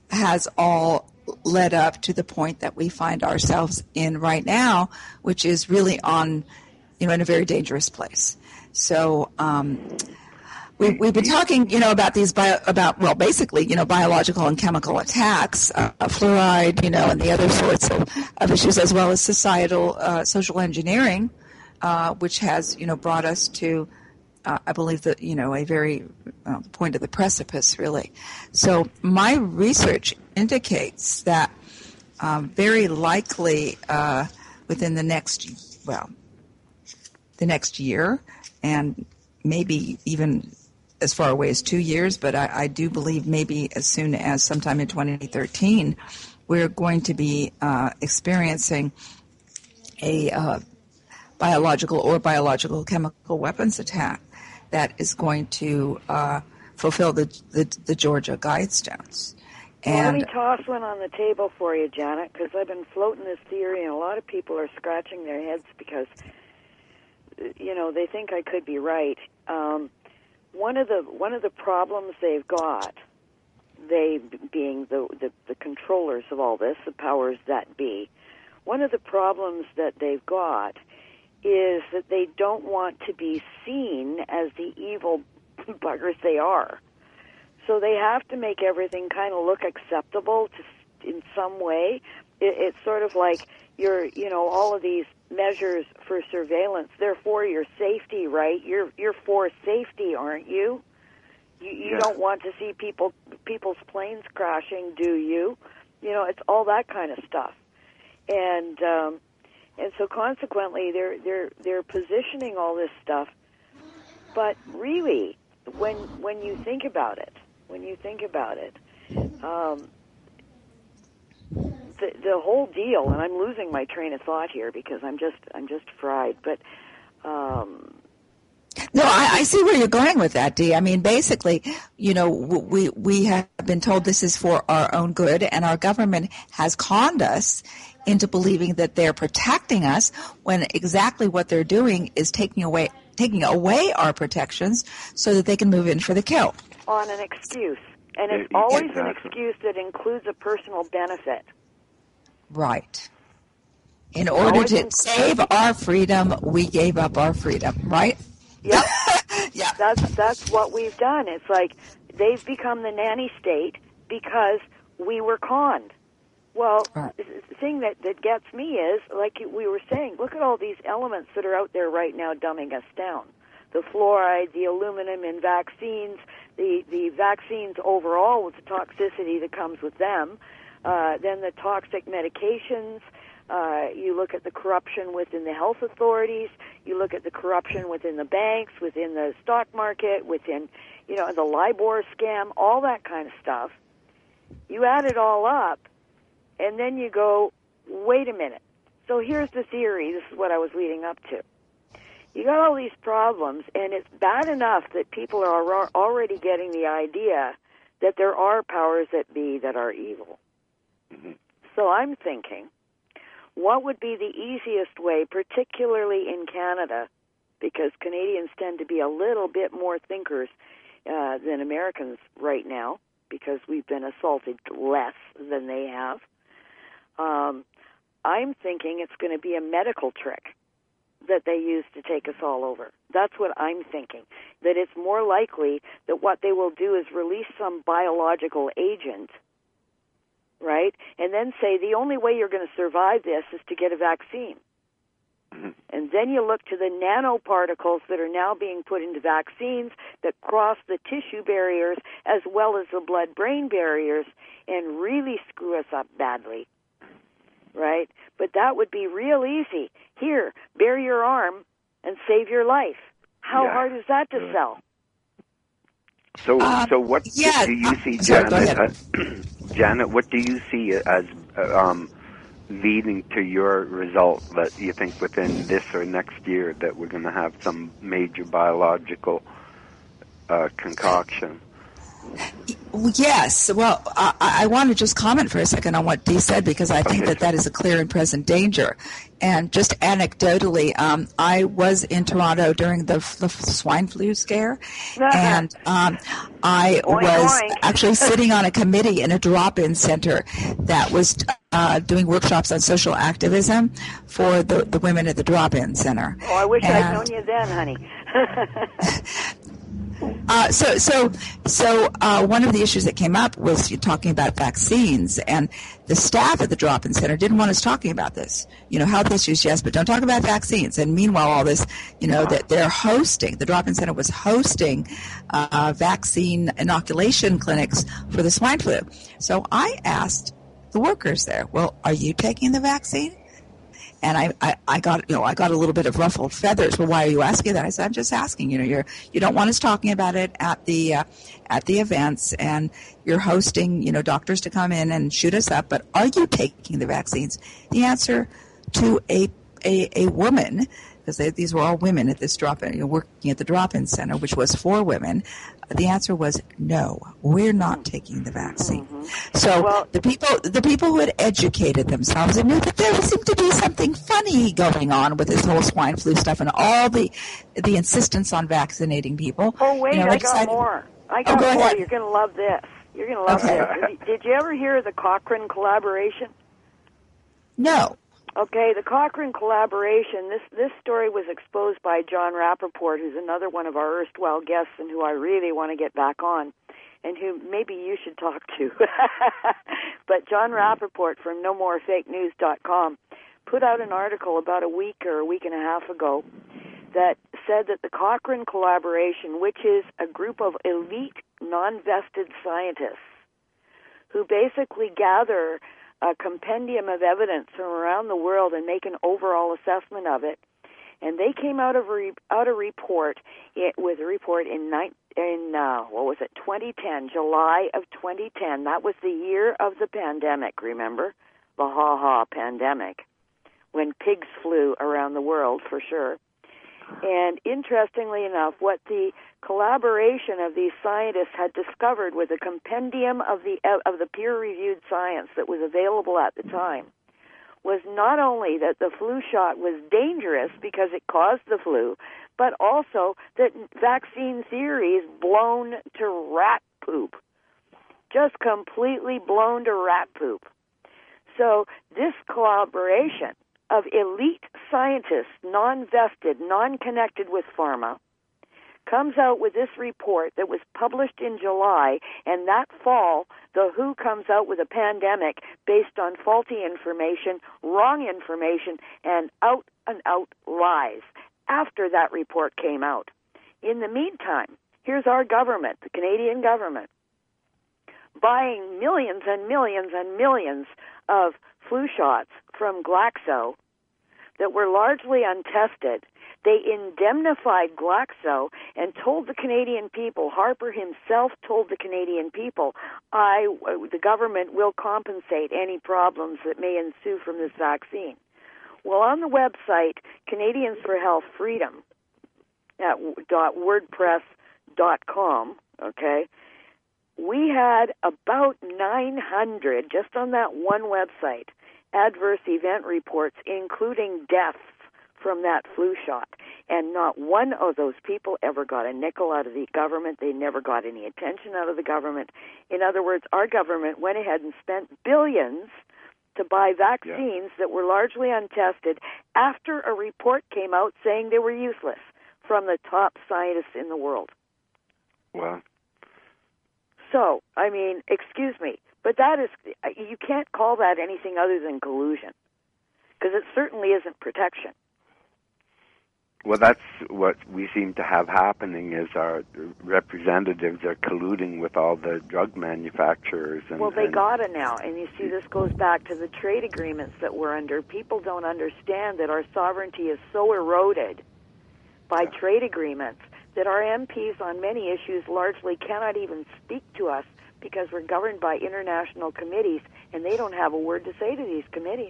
has all led up to the point that we find ourselves in right now, which is really on, you know, in a very dangerous place. So um, we, we've been talking, you know, about these bio, about well, basically, you know, biological and chemical attacks, uh, fluoride, you know, and the other sorts of, of issues, as well as societal uh, social engineering, uh, which has, you know, brought us to, uh, I believe that, you know, a very uh, point of the precipice, really. So my research indicates that um, very likely uh, within the next, well, the next year, and maybe even as far away as two years, but I, I do believe maybe as soon as sometime in twenty thirteen, we're going to be uh, experiencing a uh, biological or biological chemical weapons attack that is going to uh, fulfill the, the the Georgia Guidestones. Well, let me toss one on the table for you, Janet, because I've been floating this theory, and a lot of people are scratching their heads because, you know, they think I could be right. Um, one of the one of the problems they've got, they being the, the the controllers of all this, the powers that be, one of the problems that they've got is that they don't want to be seen as the evil buggers they are. So they have to make everything kind of look acceptable to, in some way. It, it's sort of like you're, you know, all of these measures for surveillance. They're for your safety, right? You're you're for safety, aren't you? You, you yeah. don't want to see people people's planes crashing, do you? You know, it's all that kind of stuff. And um, and so consequently, they're they're they're positioning all this stuff. But really, when when you think about it, when you think about it, um, the the whole deal. And I'm losing my train of thought here because I'm just I'm just fried. But um, no, I, I see where you're going with that, Dee. I mean, basically, you know, we we have been told this is for our own good, and our government has conned us into believing that they're protecting us when exactly what they're doing is taking away taking away our protections so that they can move in for the kill. On an excuse. And it's Yeah, always exactly. an excuse that includes a personal benefit. Right. In order to in- save our freedom, we gave up our freedom, right? Yep. Yeah. That's that's what we've done. It's like they've become the nanny state because we were conned. Well, Right. the thing that, that gets me is, like we were saying, look at all these elements that are out there right now dumbing us down. The fluoride, the aluminum in vaccines, the, the vaccines overall with the toxicity that comes with them, uh, then the toxic medications. Uh, you look at the corruption within the health authorities. You look at the corruption within the banks, within the stock market, within, you know, the LIBOR scam, all that kind of stuff. You add it all up, and then you go, wait a minute. So here's the theory. This is what I was leading up to. You got all these problems, and it's bad enough that people are already getting the idea that there are powers that be that are evil. Mm-hmm. So I'm thinking, what would be the easiest way, particularly in Canada, because Canadians tend to be a little bit more thinkers uh, than Americans right now, because we've been assaulted less than they have. Um, I'm thinking it's going to be a medical trick that they use to take us all over. That's what I'm thinking. That it's more likely that what they will do is release some biological agent, right? And then say the only way you're going to survive this is to get a vaccine. Mm-hmm. And then you look to the nanoparticles that are now being put into vaccines that cross the tissue barriers as well as the blood-brain barriers and really screw us up badly. Right? But that would be real easy. Here, bear your arm and save your life. How yeah. hard is that to sell? So, Um, so what yeah, do you see, uh, sorry, Janet? Uh, Janet, what do you see as uh, um, leading to your result that you think within this or next year that we're going to have some major biological uh, concoction? Well, yes. Well, I, I want to just comment for a second on what Dee said, because I think Okay. that that is a clear and present danger. And just anecdotally, um, I was in Toronto during the, the swine flu scare, and um, I Oink, was oink. actually sitting on a committee in a drop-in center that was uh, doing workshops on social activism for the, the women at the drop-in center. Oh, I wish and, I'd known you then, honey. Uh, so, so, so uh, one of the issues that came up was you talking about vaccines, and the staff at the drop-in center didn't want us talking about this. You know, health issues, yes, but don't talk about vaccines. And meanwhile, all this, you know, that they're hosting, the drop-in center was hosting uh, vaccine inoculation clinics for the swine flu. So I asked the workers there, well, are you taking the vaccine? And I, I, I got, you know, I got a little bit of ruffled feathers. Well, why are you asking that? I said, I'm just asking. You know, you're, you don't want us talking about it at the, uh, at the events, and you're hosting, you know, doctors to come in and shoot us up. But are you taking the vaccines? The answer to a, a, a woman, because these were all women at this drop-in, you know, working at the drop-in center, which was for women. The answer was no. We're not taking the vaccine. Mm-hmm. So well, the people, the people who had educated themselves and knew that there seemed to be something funny going on with this whole swine flu stuff and all the the insistence on vaccinating people. Oh wait, you know, I, I got decided, more. I got oh, go more. ahead. You're going to love this. You're going to love okay. this. Did you ever hear of the Cochrane collaboration? No. Okay, the Cochrane collaboration, this this story was exposed by John Rappaport, who's another one of our erstwhile guests and who I really want to get back on, and who maybe you should talk to. But John Rappaport from no more fake news dot com put out an article about a week or a week and a half ago that said that the Cochrane collaboration, which is a group of elite non-vested scientists who basically gather a compendium of evidence from around the world and make an overall assessment of it. And they came out of a, re, out a report it, with a report in nine, in uh, what was it, twenty ten, July of twenty ten. That was the year of the pandemic. Remember, the ha ha pandemic, when pigs flew around the world for sure. And interestingly enough, what the collaboration of these scientists had discovered was a compendium of the of the peer-reviewed science that was available at the time was not only that the flu shot was dangerous because it caused the flu, but also that vaccine theories blown to rat poop, just completely blown to rat poop. So this collaboration of elite scientists, non-vested, non-connected with pharma, comes out with this report that was published in July, and that fall, the W H O comes out with a pandemic based on faulty information, wrong information, and out-and-out lies after that report came out. In the meantime, here's our government, the Canadian government, buying millions and millions and millions of flu shots from Glaxo that were largely untested. They indemnified Glaxo and told the Canadian people, Harper himself told the Canadian people, I, the government will compensate any problems that may ensue from this vaccine. Well, on the website, Canadians for Health Freedom, at .wordpress dot com, okay, we had about nine hundred, just on that one website, adverse event reports, including deaths from that flu shot. And not one of those people ever got a nickel out of the government. They never got any attention out of the government. In other words, our government went ahead and spent billions to buy vaccines yeah. that were largely untested after a report came out saying they were useless from the top scientists in the world. Wow. So, I mean, excuse me, but that is, you can't call that anything other than collusion, because it certainly isn't protection. Well, that's what we seem to have happening is our representatives are colluding with all the drug manufacturers. And, well, they and got it now, and you see this goes back to the trade agreements that we're under. People don't understand that our sovereignty is so eroded by yeah. trade agreements that our M Ps on many issues largely cannot even speak to us because we're governed by international committees, and they don't have a word to say to these committees.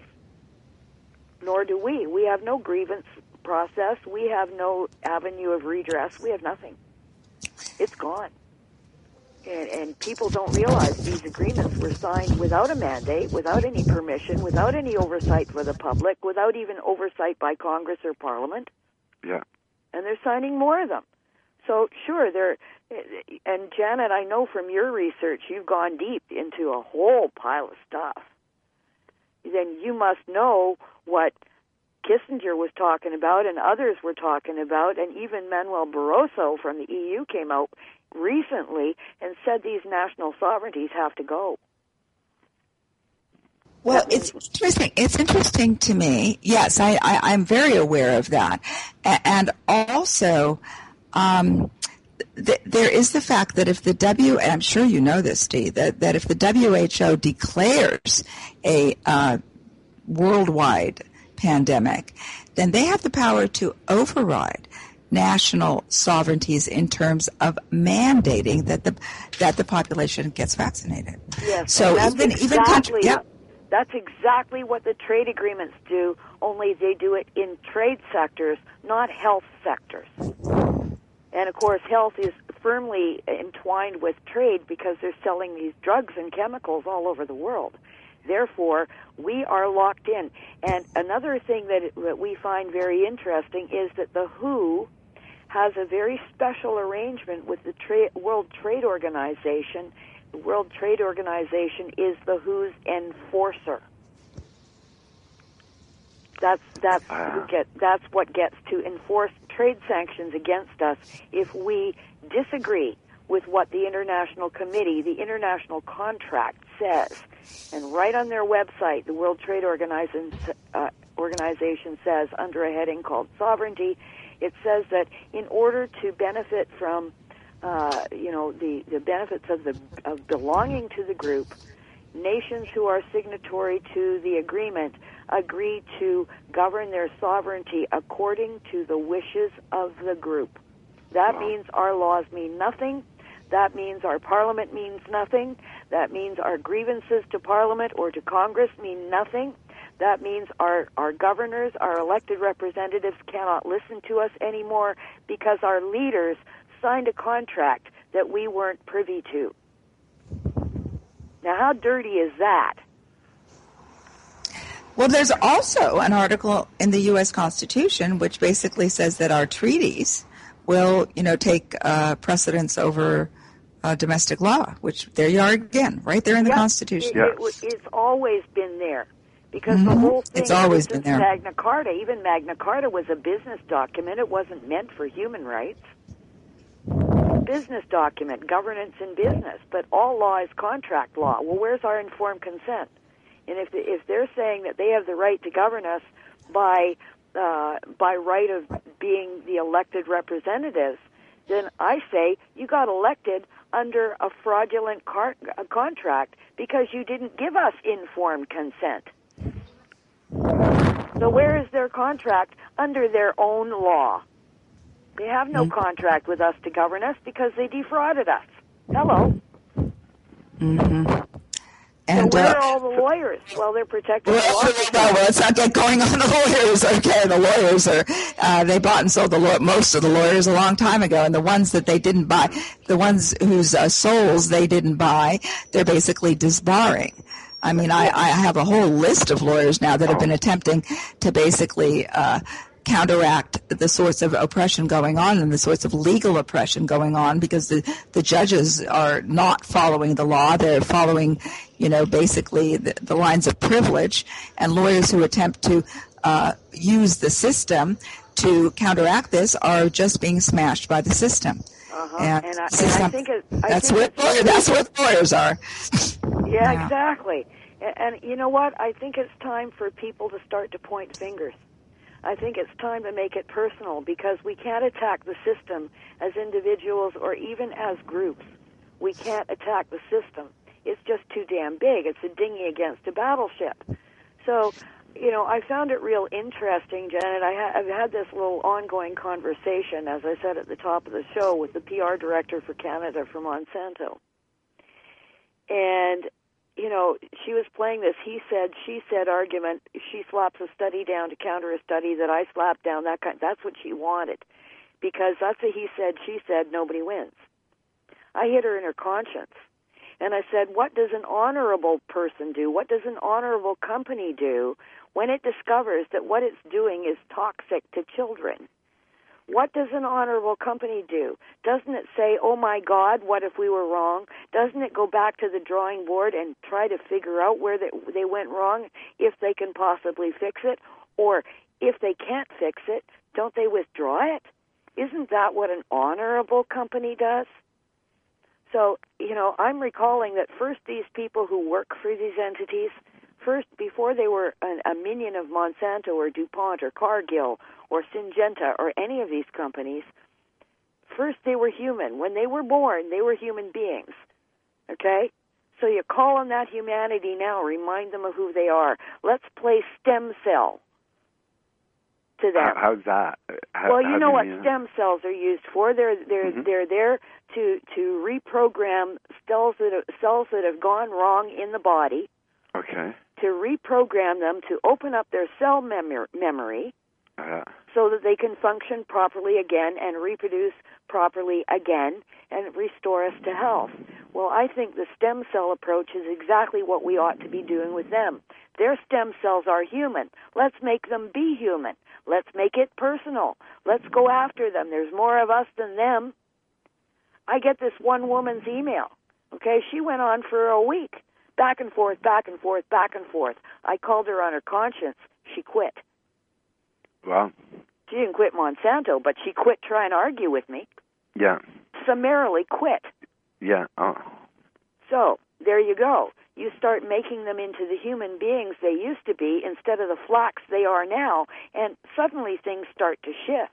Nor do we. We have no grievance process. We have no avenue of redress. We have nothing. It's gone. And, and people don't realize these agreements were signed without a mandate, without any permission, without any oversight for the public, without even oversight by Congress or Parliament. Yeah. And they're signing more of them. So, sure, they're, and Janet, I know from your research you've gone deep into a whole pile of stuff. Then you must know what Kissinger was talking about and others were talking about, and even Manuel Barroso from the E U came out recently and said these national sovereignties have to go. Well, it's interesting. It's interesting to me. Yes, I, I, I'm very aware of that. A- and also, um, th- there is the fact that if the W, and I'm sure you know this, Steve, that, that if the W H O declares a uh, worldwide pandemic, then they have the power to override national sovereignties in terms of mandating that the that the population gets vaccinated. Yes, so that's even exactly, even country, yeah. That's exactly what the trade agreements do, only they do it in trade sectors, not health sectors. And of course, health is firmly entwined with trade because they're selling these drugs and chemicals all over the world. Therefore, we are locked in. And another thing that, it, that we find very interesting is that the W H O has a very special arrangement with the Tra- World Trade Organization. The World Trade Organization is the W H O's enforcer. That's that's who get that's what gets to enforce trade sanctions against us if we disagree with what the International Committee, the International Contract says. And right on their website, the World Trade Organization, uh, Organization says, under a heading called Sovereignty, it says that in order to benefit from, uh, you know, the, the benefits of the of belonging to the group, nations who are signatory to the agreement agree to govern their sovereignty according to the wishes of the group. That means our laws mean nothing. That means our parliament means nothing. That means our grievances to parliament or to Congress mean nothing. That means our, our governors, our elected representatives cannot listen to us anymore because our leaders signed a contract that we weren't privy to. Now, how dirty is that? Well, there's also an article in the U S Constitution which basically says that our treaties will, you know, take uh, precedence over uh, domestic law, which there you are again, right there in the yep, Constitution. It, it, it's always been there. Because mm-hmm. the whole thing, it's always been there. Magna Carta, even Magna Carta was a business document. It wasn't meant for human rights. Business document, governance in business, but all law is contract law. Well, where's our informed consent? And if the, if they're saying that they have the right to govern us by uh, by right of being the elected representatives, then I say you got elected under a fraudulent car- a contract because you didn't give us informed consent. So where is their contract under their own law? They have no mm-hmm. contract with us to govern us because they defrauded us. Hello. Mm-hmm. And, so where uh, are all the lawyers? Well, they're protecting well, the law. No, well, let's not get going on the lawyers. Okay, the lawyers are, uh, they bought and sold the law- most of the lawyers a long time ago, and the ones that they didn't buy, the ones whose uh, souls they didn't buy, they're basically disbarring. I mean, I, I have a whole list of lawyers now that have been attempting to basically uh, counteract the sorts of oppression going on and the sorts of legal oppression going on because the, the judges are not following the law. They're following, you know, basically the, the lines of privilege, and lawyers who attempt to uh, use the system to counteract this are just being smashed by the system. Uh-huh. And, and, I, system, and I think it, I that's, think what lawyer, that's what lawyers are. Yeah, yeah, exactly. And, and you know what? I think it's time for people to start to point fingers. I think it's time to make it personal because we can't attack the system as individuals or even as groups. We can't attack the system. It's just too damn big. It's a dinghy against a battleship. So, you know, I found it real interesting, Janet. I ha- I've had this little ongoing conversation, as I said at the top of the show, with the P R director for Canada for Monsanto. And you know, she was playing this he said, she said argument. She slaps a study down to counter a study that I slapped down. That kind, that's what she wanted, because that's a he said, she said. Nobody wins. I hit her in her conscience. And I said, what does an honorable person do? What does an honorable company do when it discovers that what it's doing is toxic to children? What does an honorable company do? Doesn't it say, oh my God, what if we were wrong? Doesn't it go back to the drawing board and try to figure out where they, they went wrong, if they can possibly fix it? Or if they can't fix it, don't they withdraw it? Isn't that what an honorable company does? So, you know, I'm recalling that first these people who work for these entities, first, before they were an, a minion of Monsanto or DuPont or Cargill or Syngenta or any of these companies, first they were human. When they were born, they were human beings, okay? So you call on that humanity now, remind them of who they are. Let's play stem cell to them. How's that? How, well, you how know what you... stem cells are used for. They're they're mm-hmm. they're there to to reprogram cells that have, cells that have gone wrong in the body. Okay. To reprogram them to open up their cell mem- memory, uh. so that they can function properly again and reproduce properly again and restore us to health. Well, I think the stem cell approach is exactly what we ought to be doing with them. Their stem cells are human. Let's make them be human. Let's make it personal. Let's go after them. There's more of us than them. I get this one woman's email. Okay, she went on for a week. Back and forth, back and forth, back and forth. I called her on her conscience. She quit. Well, she didn't quit Monsanto, but she quit trying to argue with me. Yeah. Summarily quit. Yeah. Oh. So, there you go. You start making them into the human beings they used to be instead of the flacks they are now, and suddenly things start to shift.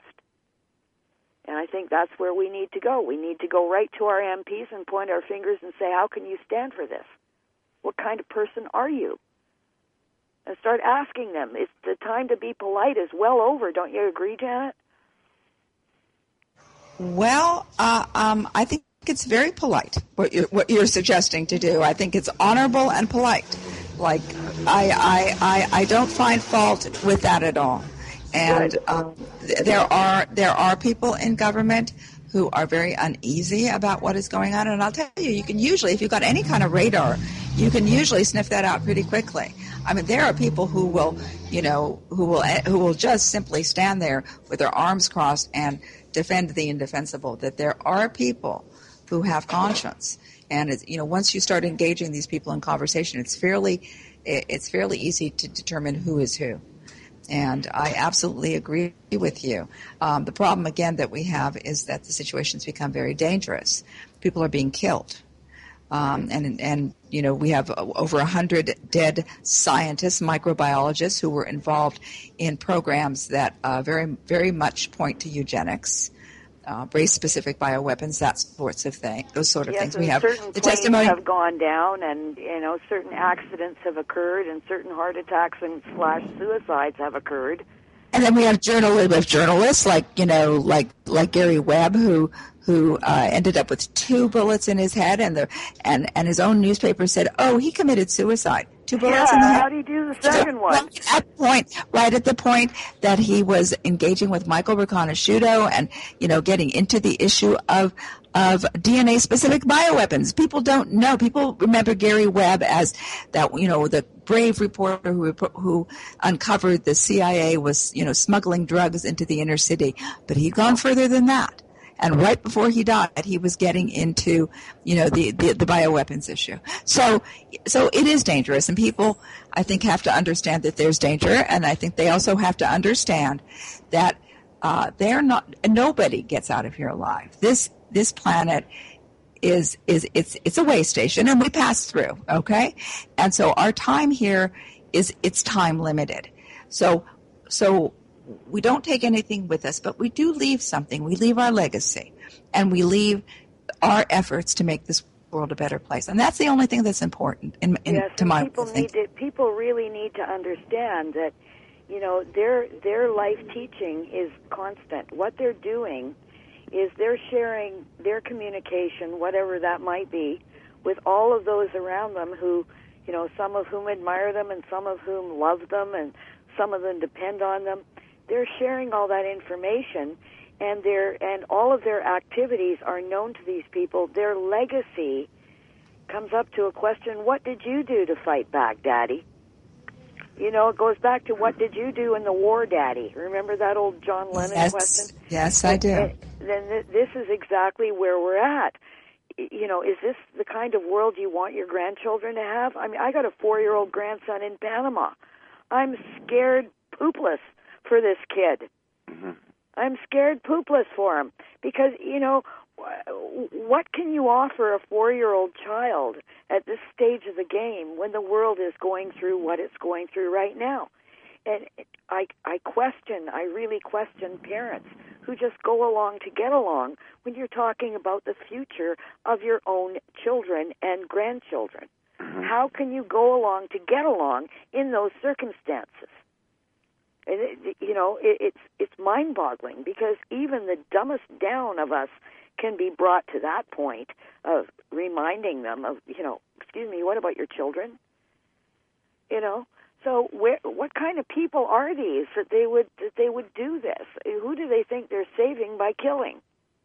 And I think that's where we need to go. We need to go right to our M Ps and point our fingers and say, how can you stand for this? What kind of person are you? And start asking them. It's the time to be polite is well over. Don't you agree, Janet? Well, uh, um, I think it's very polite what you're, what you're suggesting to do. I think it's honorable and polite. Like, I, I, I, I don't find fault with that at all. And um, there are there are people in government who are very uneasy about what is going on. And I'll tell you, you can usually, if you've got any kind of radar, you can usually sniff that out pretty quickly. I mean, there are people who will, you know, who will who will just simply stand there with their arms crossed and defend the indefensible. That there are people who have conscience, and it's, you know, once you start engaging these people in conversation, it's fairly it's fairly easy to determine who is who. And I absolutely agree with you. Um, the problem, again, that we have is that the situation's become very dangerous. People are being killed. Um, and, and, you know, we have over one hundred dead scientists, microbiologists, who were involved in programs that uh, very, very much point to eugenics, uh, race-specific bioweapons, that sorts of thing, those sort of yes, things. And we have certain the planes testimony have gone down, and you know, certain accidents have occurred, and certain heart attacks and slash suicides have occurred. And then we have journalists, journalists like you know, like like Gary Webb, who who uh, ended up with two bullets in his head, and the and, and his own newspaper said, "Oh, he committed suicide." Two bullets yeah, in the head. How do you do the second one? Well, at that point, right at the point that he was engaging with Michael Riconosciuto and you know, getting into the issue of of D N A-specific bioweapons. People don't know. People remember Gary Webb as that, you know, the brave reporter who who uncovered the C I A was, you know, smuggling drugs into the inner city. But he'd gone further than that. And right before he died, he was getting into, you know, the, the, the bioweapons issue. So, so it is dangerous, and people, I think, have to understand that there's danger, and I think they also have to understand that uh, they're not. Nobody gets out of here alive. This this planet is is it's it's a way station, and we pass through. Okay, and so our time here is it's time limited. So so. We don't take anything with us, but we do leave something. We leave our legacy, and we leave our efforts to make this world a better place. And that's the only thing that's important in, in yes, to my people think. need to, people really need to understand that, you know, their their life teaching is constant. What they're doing is they're sharing their communication, whatever that might be, with all of those around them who, you know, some of whom admire them and some of whom love them and some of them depend on them. They're sharing all that information, and their and all of their activities are known to these people. Their legacy comes up to a question: what did you do to fight back, Daddy? You know, it goes back to what did you do in the war, Daddy? Remember that old John Lennon yes. question? Yes, I do. And, then th- this is exactly where we're at. You know, is this the kind of world you want your grandchildren to have? I mean, I got a four-year-old grandson in Panama. I'm scared poopless for this kid. Mm-hmm. I'm scared poopless for him because, you know, what can you offer a four-year-old child at this stage of the game when the world is going through what it's going through right now? And I, I question, I really question parents who just go along to get along when you're talking about the future of your own children and grandchildren. Mm-hmm. How can you go along to get along in those circumstances? And it, you know, it, it's it's mind-boggling because even the dumbest down of us can be brought to that point of reminding them of, you know, excuse me, what about your children? You know, so where, what kind of people are these that they would that they would do this? Who do they think they're saving by killing?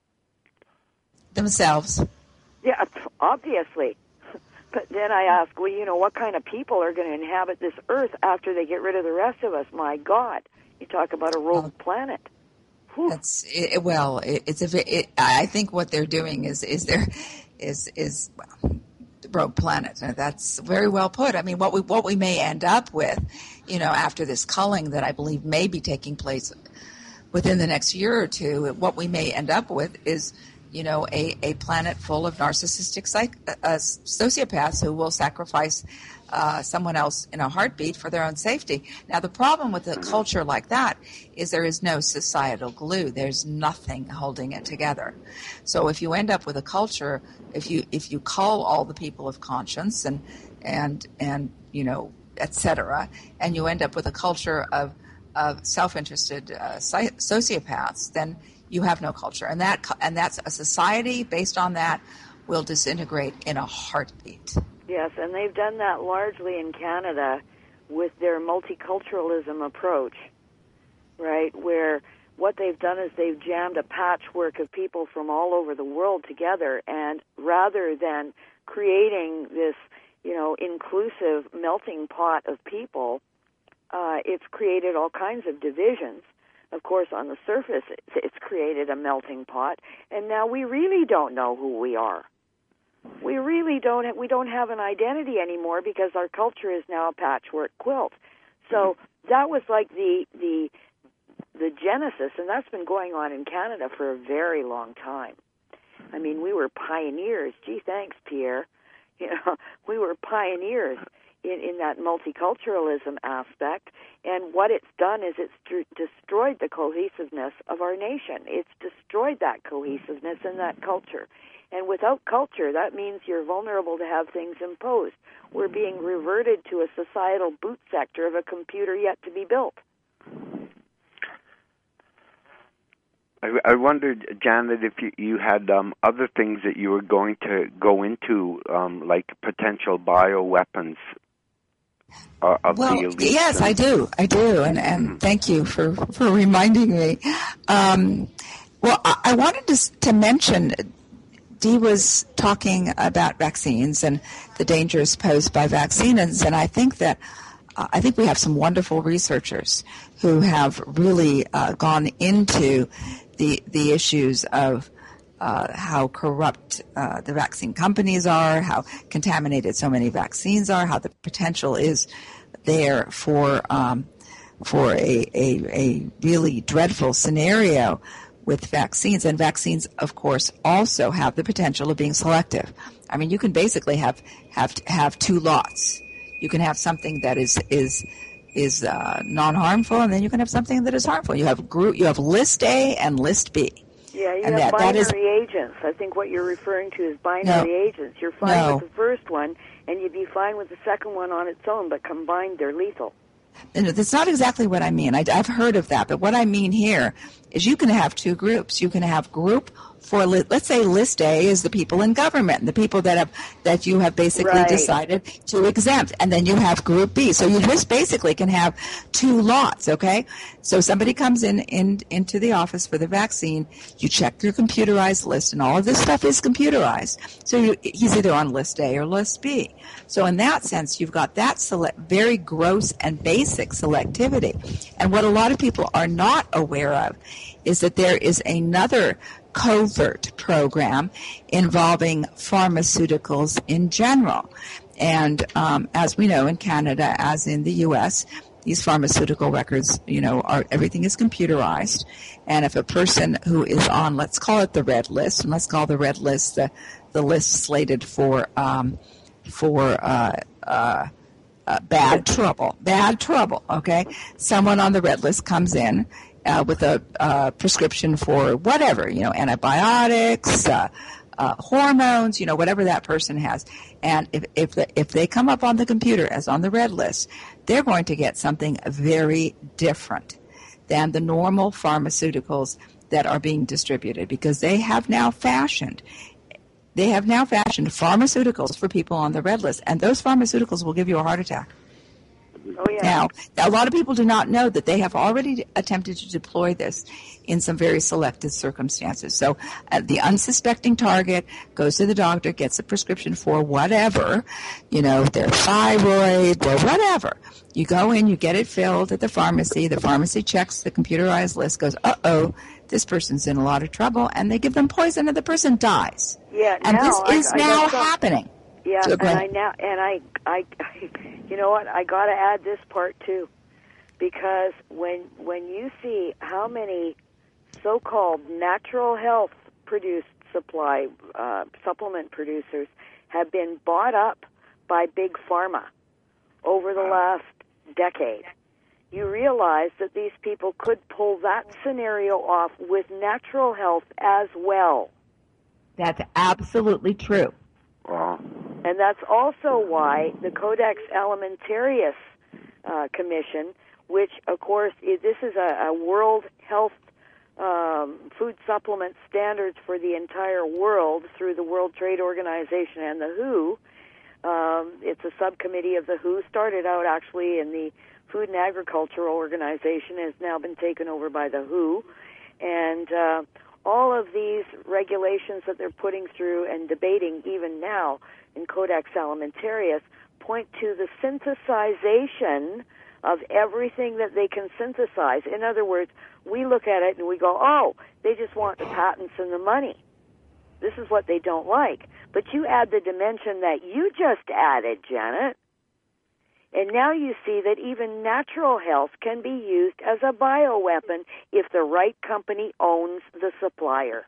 Themselves. Yeah, obviously. But then I ask, well, you know, what kind of people are going to inhabit this earth after they get rid of the rest of us? My God, you talk about a rogue oh. planet. That's it, well. It, it's a. It, I think what they're doing is is there is is well, the rogue planet. That's very well put. I mean, what we what we may end up with, you know, after this culling that I believe may be taking place within the next year or two, what we may end up with is, you know, a, a planet full of narcissistic psych, uh, sociopaths who will sacrifice uh, someone else in a heartbeat for their own safety. Now, the problem with a culture like that is there is no societal glue. There's nothing holding it together. So if you end up with a culture, if you if you cull all the people of conscience and and and you know, et cetera, and you end up with a culture of of self-interested uh, sociopaths, then you have no culture, and that and that's a society based on that will disintegrate in a heartbeat. Yes, and they've done that largely in Canada with their multiculturalism approach, right? Where what they've done is they've jammed a patchwork of people from all over the world together, and rather than creating this, you know, inclusive melting pot of people, uh, it's created all kinds of divisions. Of course, on the surface, it's created a melting pot, and now we really don't know who we are. We really don't. Have, we don't have an identity anymore because our culture is now a patchwork quilt. So that was like the the the genesis, and that's been going on in Canada for a very long time. I mean, we were pioneers. Gee, thanks, Pierre. You know, we were pioneers in, in that multiculturalism aspect, and what it's done is it's d- destroyed the cohesiveness of our nation. It's destroyed that cohesiveness and that culture. And without culture, that means you're vulnerable to have things imposed. We're being reverted to a societal boot sector of a computer yet to be built. I, I wondered, Janet, if you, you had um, other things that you were going to go into, um, like potential bioweapons. Uh, of well, the yes, I do. I do. And, and thank you for, for reminding me. Um, well, I, I wanted to, to mention... Dee was talking about vaccines and the dangers posed by vaccines, and I think that uh, I think we have some wonderful researchers who have really uh, gone into the the issues of uh, how corrupt uh, the vaccine companies are, how contaminated so many vaccines are, how the potential is there for um, for a, a a really dreadful scenario with vaccines. And vaccines, of course, also have the potential of being selective. I mean, you can basically have have have two lots. You can have something that is is is uh, non-harmful, and then you can have something that is harmful. You have group, you have list A and list B. Yeah, you and have that, binary that is, agents. I think what you're referring to is binary no, agents. You're fine no. with the first one, and you'd be fine with the second one on its own, but combined, they're lethal. And that's not exactly what I mean. I, I've heard of that, but what I mean here is you can have two groups. You can have group for, let's say list A is the people in government, the people that have that you have basically Right. decided to exempt, and then you have group B. So you just basically can have two lots, okay? So somebody comes in, in into the office for the vaccine, you check your computerized list, and all of this stuff is computerized. So you, he's either on list A or list B. So in that sense, you've got that select, very gross and basic selectivity. And what a lot of people are not aware of is that there is another covert program involving pharmaceuticals in general. And um, as we know in Canada, as in the U S, these pharmaceutical records, you know, are everything is computerized. And if a person who is on, let's call it the red list, and let's call the red list the, the list slated for um, for uh, uh, uh, bad trouble, bad trouble, okay? Someone on the red list comes in Uh, with a uh, prescription for whatever, you know, antibiotics, uh, uh, hormones, you know, whatever that person has. And if if, the, if they come up on the computer as on the red list, they're going to get something very different than the normal pharmaceuticals that are being distributed, because they have now fashioned they have now fashioned pharmaceuticals for people on the red list, and those pharmaceuticals will give you a heart attack. Oh, yeah. Now, a lot of people do not know that they have already attempted to deploy this in some very selected circumstances. So uh, the unsuspecting target goes to the doctor, gets a prescription for whatever, you know, their thyroid or whatever. You go in, you get it filled at the pharmacy. The pharmacy checks the computerized list, goes, uh-oh, this person's in a lot of trouble, and they give them poison and the person dies. Yeah, and now this I, is I now got some- happening. Yeah, So, and go I ahead. now and I, I, I, you know what? I got to add this part too, because when when you see how many so-called natural health produced supply uh, supplement producers have been bought up by big pharma over the last decade, you realize that these people could pull that scenario off with natural health as well. That's absolutely true. Wow. And that's also why the Codex Alimentarius uh, Commission, which, of course, is, this is a, a World Health um, Food Supplement Standards for the entire world through the World Trade Organization and the W H O. Um, it's a subcommittee of the W H O, started out actually in the Food and Agricultural Organization, has now been taken over by the W H O. And uh, all of these regulations that they're putting through and debating even now in Codex Alimentarius point to the synthesization of everything that they can synthesize. In other words, we look at it and we go, oh, they just want the patents and the money. This is what they don't like. But you add the dimension that you just added, Janet, and now you see that even natural health can be used as a bioweapon if the right company owns the supplier.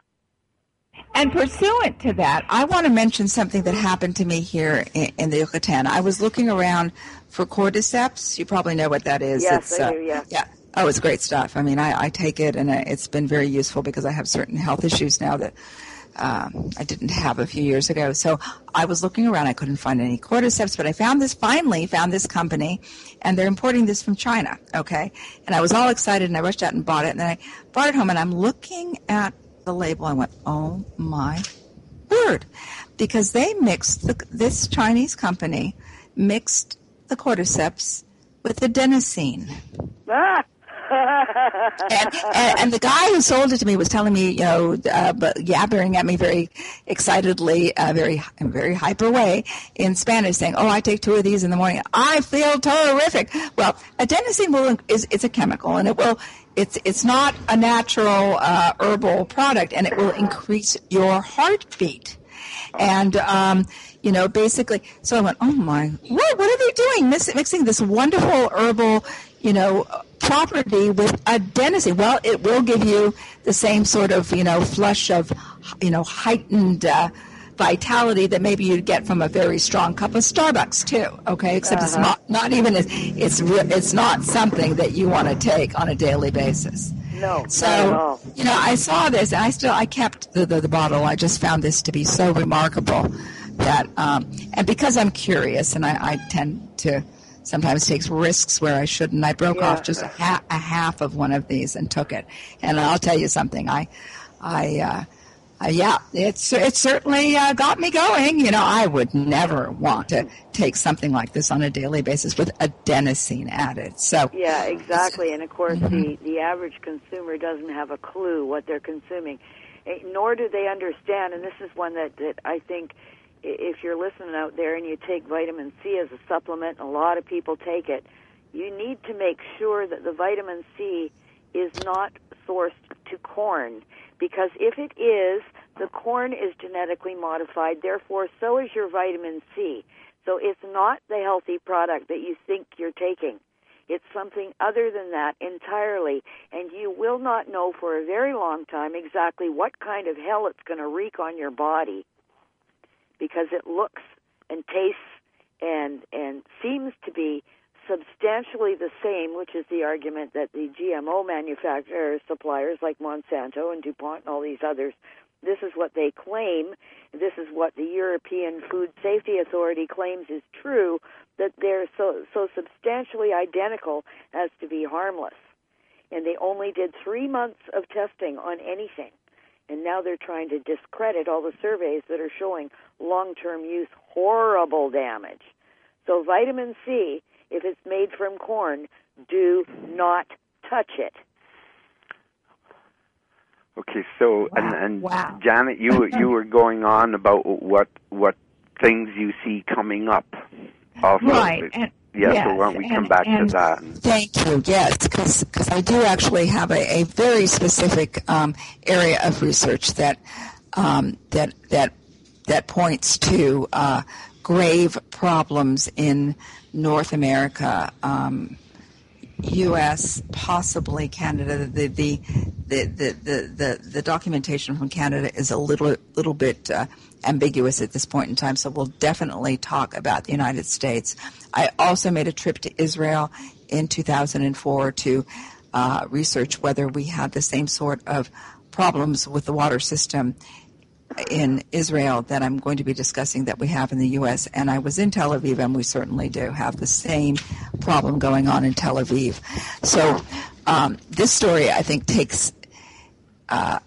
And pursuant to that, I want to mention something that happened to me here in, in the Yucatan. I was looking around for cordyceps. You probably know what that is. Yes, it's, I uh, do, yeah. Yeah. Oh, it's great stuff. I mean, I, I take it, and it's been very useful because I have certain health issues now that um, I didn't have a few years ago. So I was looking around. I couldn't find any cordyceps, but I found this, finally found this company, and they're importing this from China, okay? And I was all excited, and I rushed out and bought it, and then I brought it home, and I'm looking at the label. I went, oh, my word, because they mixed, the, this Chinese company mixed the cordyceps with adenosine. Ah! and, and, and the guy who sold it to me was telling me, you know, uh, but yabbering at me very excitedly, uh, very, in very hyper way in Spanish, saying, "Oh, I take two of these in the morning. I feel terrific." Well, adenosine will is it's a chemical, and it will. It's it's not a natural uh, herbal product, and it will increase your heartbeat. And um, you know, basically, so I went, "Oh my, what what are they doing? Mix, mixing this wonderful herbal, you know, property with adenosine? Well, it will give you the same sort of, you know, flush of, you know, heightened uh, vitality that maybe you'd get from a very strong cup of Starbucks too. Okay, except uh-huh. it's not not even it's re- it's not something that you want to take on a daily basis." No, so, not at all. You know, I saw this, and I still, I kept the, the, the bottle. I just found this to be so remarkable that, um, and because I'm curious, and I, I tend to sometimes take risks where I shouldn't, I broke yeah. off just a, ha- a half of one of these and took it. And I'll tell you something, I, I, uh, Uh, yeah, it's it certainly uh, got me going. You know, I would never want to take something like this on a daily basis with adenosine added. So yeah, exactly. And of course, mm-hmm. the the average consumer doesn't have a clue what they're consuming, nor do they understand. And this is one that that I think, if you're listening out there and you take vitamin C as a supplement, and a lot of people take it, you need to make sure that the vitamin C is not sourced to corn. Because if it is, the corn is genetically modified, therefore so is your vitamin C. So it's not the healthy product that you think you're taking. It's something other than that entirely, and you will not know for a very long time exactly what kind of hell it's going to wreak on your body, because it looks and tastes and and seems to be substantially the same, which is the argument that the G M O manufacturers, suppliers like Monsanto and DuPont and all these others, this is what they claim. This is what the European Food Safety Authority claims is true, that they're so, so substantially identical as to be harmless. And they only did three months of testing on anything. And now they're trying to discredit all the surveys that are showing long-term use horrible damage. So vitamin C, if it's made from corn, do not touch it. Okay, so wow. and, and wow. Janet, you you were going on about what what things you see coming up. Also, right. And, yeah, yes, so why don't we and, come back and to that? Thank you. Yes, because I do actually have a, a very specific um, area of research that um, that that that points to uh, grave problems in North America, um, U S, possibly Canada. The the, the the the the the documentation from Canada is a little little bit uh, ambiguous at this point in time, so we'll definitely talk about the United States. I also made a trip to Israel in two thousand four to uh, research whether we had the same sort of problems with the water system in Israel that I'm going to be discussing that we have in the U S, and I was in Tel Aviv, and we certainly do have the same problem going on in Tel Aviv. So um, this story, I think, takes uh,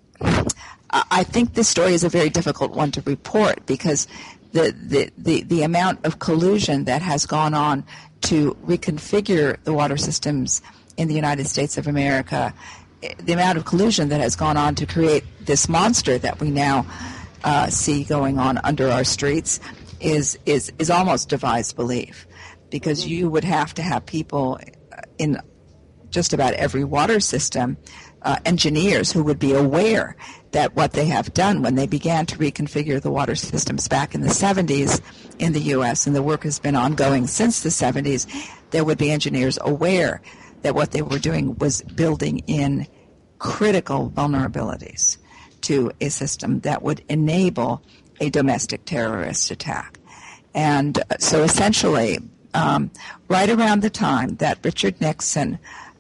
I think this story is a very difficult one to report, because the, the, the, the amount of collusion that has gone on to reconfigure the water systems in the United States of America, the amount of collusion that has gone on to create this monster that we now uh, see going on under our streets is is is almost defies belief, because you would have to have people in just about every water system, uh, engineers who would be aware that what they have done when they began to reconfigure the water systems back in the seventies in the U S, and the work has been ongoing since the seventies, there would be engineers aware that what they were doing was building in critical vulnerabilities to a system that would enable a domestic terrorist attack. And so essentially, um, right around the time that Richard Nixon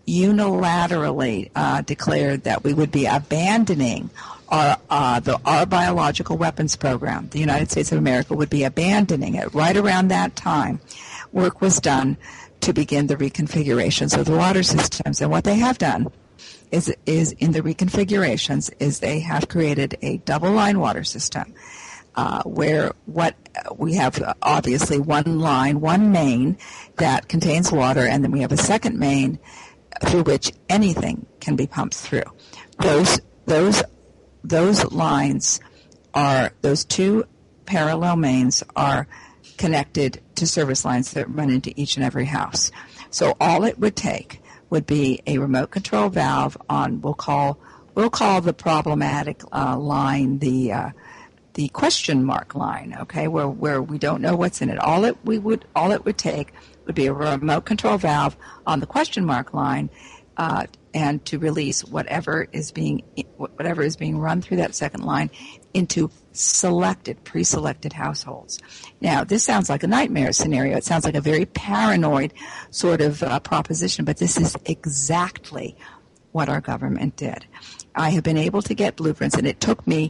unilaterally uh, declared that we would be abandoning our, uh, the, our biological weapons program, the United States of America would be abandoning it. Right around that time, work was done to begin the reconfigurations of the water systems. And what they have done is, is in the reconfigurations is they have created a double-line water system uh, where what we have uh, obviously one line, one main that contains water, and then we have a second main through which anything can be pumped through. Those those those lines are those two parallel mains are connected to service lines that run into each and every house. So all it would take would be a remote control valve on we'll call we'll call the problematic uh, line the uh, the question mark line, okay, where where we don't know what's in it. All it we would all it would take would be a remote control valve on the question mark line, uh, and to release whatever is being whatever is being run through that second line into selected, pre-selected households. Now, this sounds like a nightmare scenario. It sounds like a very paranoid sort of uh, proposition, but this is exactly what our government did. I have been able to get blueprints, and it took me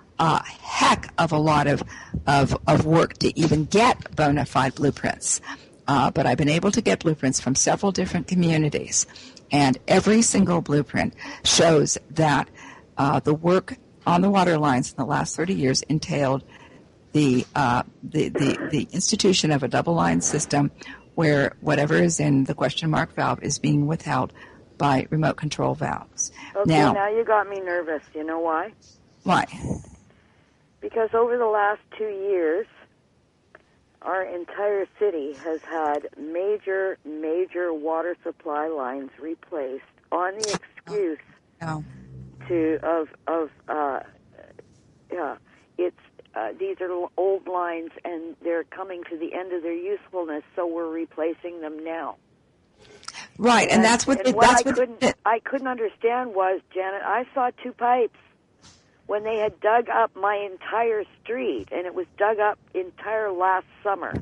a heck of a lot of, of, of work to even get bona fide blueprints. Uh, but I've been able to get blueprints from several different communities, and every single blueprint shows that uh, the work on the water lines in the last thirty years entailed the, uh, the, the, the institution of a double line system where whatever is in the question mark valve is being withheld by remote control valves. Okay, now, now you got me nervous. You know why? Why? Because over the last two years, our entire city has had major, major water supply lines replaced on the excuse no. to of of uh, yeah, it's uh, these are old lines and they're coming to the end of their usefulness, so we're replacing them now. Right, and, and that's what and it, what that's I what couldn't it, I couldn't understand was, Janet, I saw two pipes when they had dug up my entire street, and it was dug up entire last summer.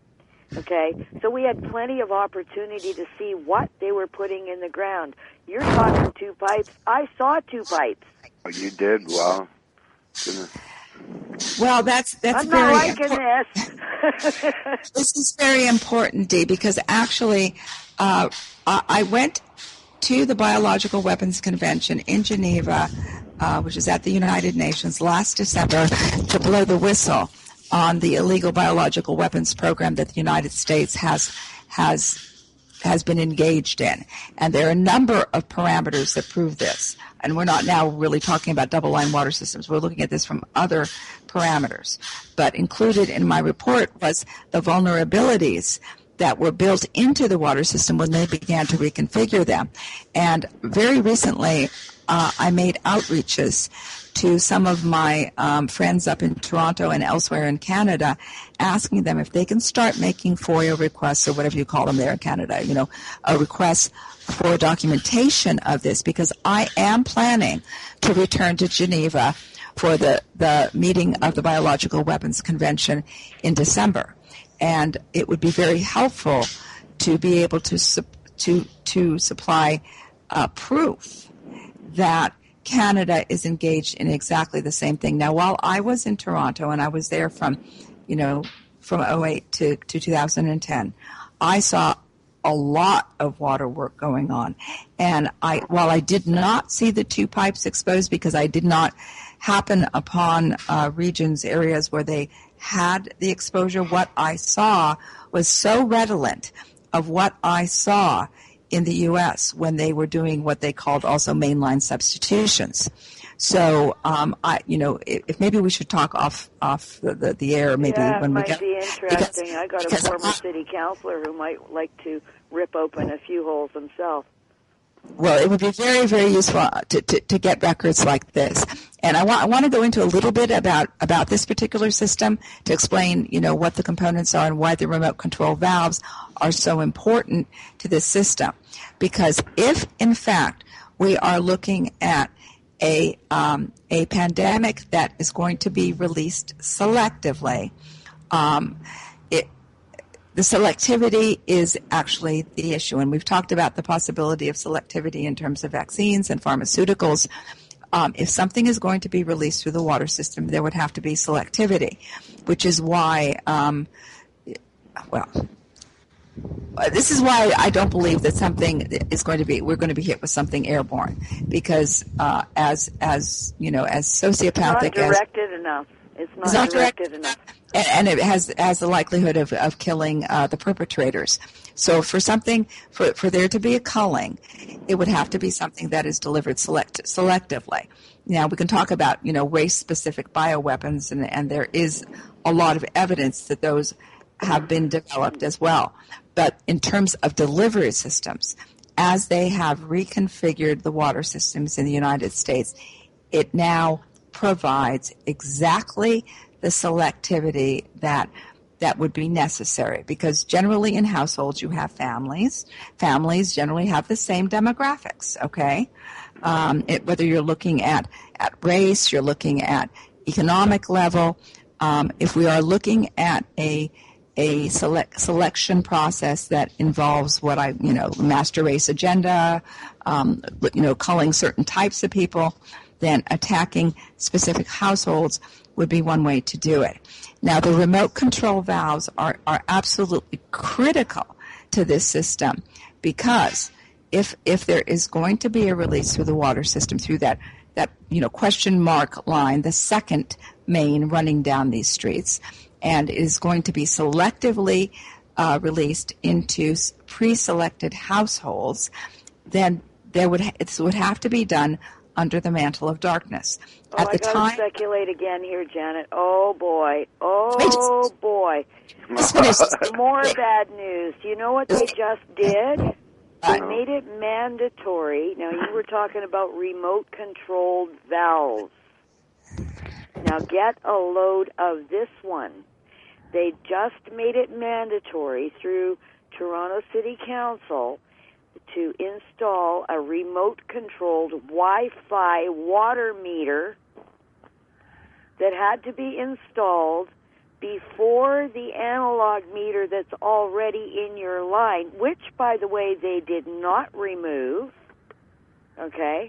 Okay, so we had plenty of opportunity to see what they were putting in the ground. You're talking two pipes. I saw two pipes. Oh, you did? Wow. Goodness. Well, that's that's I'm very. not liking this. This is very important, Dee, because actually, uh, I, I went to the Biological Weapons Convention in Geneva, uh, which is at the United Nations, last December, to blow the whistle on the illegal biological weapons program that the United States has has has been engaged in. And there are a number of parameters that prove this. And we're not now really talking about double-line water systems. We're looking at this from other parameters. But included in my report was the vulnerabilities that were built into the water system when they began to reconfigure them. And very recently, uh, I made outreaches to some of my um, friends up in Toronto and elsewhere in Canada, asking them if they can start making FOIA requests, or whatever you call them there in Canada, you know, a request for documentation of this, because I am planning to return to Geneva for the, the meeting of the Biological Weapons Convention in December. And it would be very helpful to be able to su- to to supply uh, proof that Canada is engaged in exactly the same thing. Now, while I was in Toronto, and I was there from, you know, from oh eight to, to two thousand ten, I saw a lot of water work going on. And I, while I did not see the two pipes exposed because I did not happen upon uh, regions, areas where they had the exposure, what I saw was so redolent of what I saw in the U S when they were doing what they called also mainline substitutions. So, um, I, you know, if, if maybe we should talk off off the, the, the air, maybe yeah, when it we might get. be interesting. Because, I got a former I, city councilor who might like to rip open a few holes himself. Well, it would be very, very useful to, to, to get records like this. And I want, I want to go into a little bit about, about this particular system to explain, you know, what the components are and why the remote control valves are so important to this system. Because if, in fact, we are looking at a, um, a pandemic that is going to be released selectively, um, it, the selectivity is actually the issue, and we've talked about the possibility of selectivity in terms of vaccines and pharmaceuticals. Um, if something is going to be released through the water system, there would have to be selectivity, which is why, um, well, this is why I don't believe that something is going to be, we're going to be hit with something airborne, because uh, as, as, you know, as sociopathic it's not directed as, enough. It's not, it's not directed direct, enough. And, and it has has the likelihood of, of killing uh, the perpetrators. So for something, for, for there to be a culling, it would have to be something that is delivered select, selectively. Now, we can talk about, you know, race-specific bioweapons, and, and there is a lot of evidence that those have been developed as well. But in terms of delivery systems, as they have reconfigured the water systems in the United States, it now provides exactly the selectivity that that would be necessary, because generally in households you have families. Families generally have the same demographics, okay? Um, it, whether you're looking at, at race, you're looking at economic level. Um, if we are looking at a a select, selection process that involves what I, you know, master race agenda, um, you know, culling certain types of people, then attacking specific households would be one way to do it. Now, the remote control valves are, are absolutely critical to this system, because if if there is going to be a release through the water system, through that that you know question mark line, the second main running down these streets, and is going to be selectively uh, released into pre-selected households, then there would ha- it would have to be done under the mantle of darkness. Oh, At I the gotta time, speculate again here, Janet. Oh boy, oh just, boy. Just finish. More bad news. Do you know what they just did? They Uh, made it mandatory. Now, you were talking about remote-controlled valves. Now, get a load of this one. They just made it mandatory through Toronto City Council to install a remote-controlled Wi-Fi water meter that had to be installed before the analog meter that's already in your line, which, by the way, they did not remove, okay?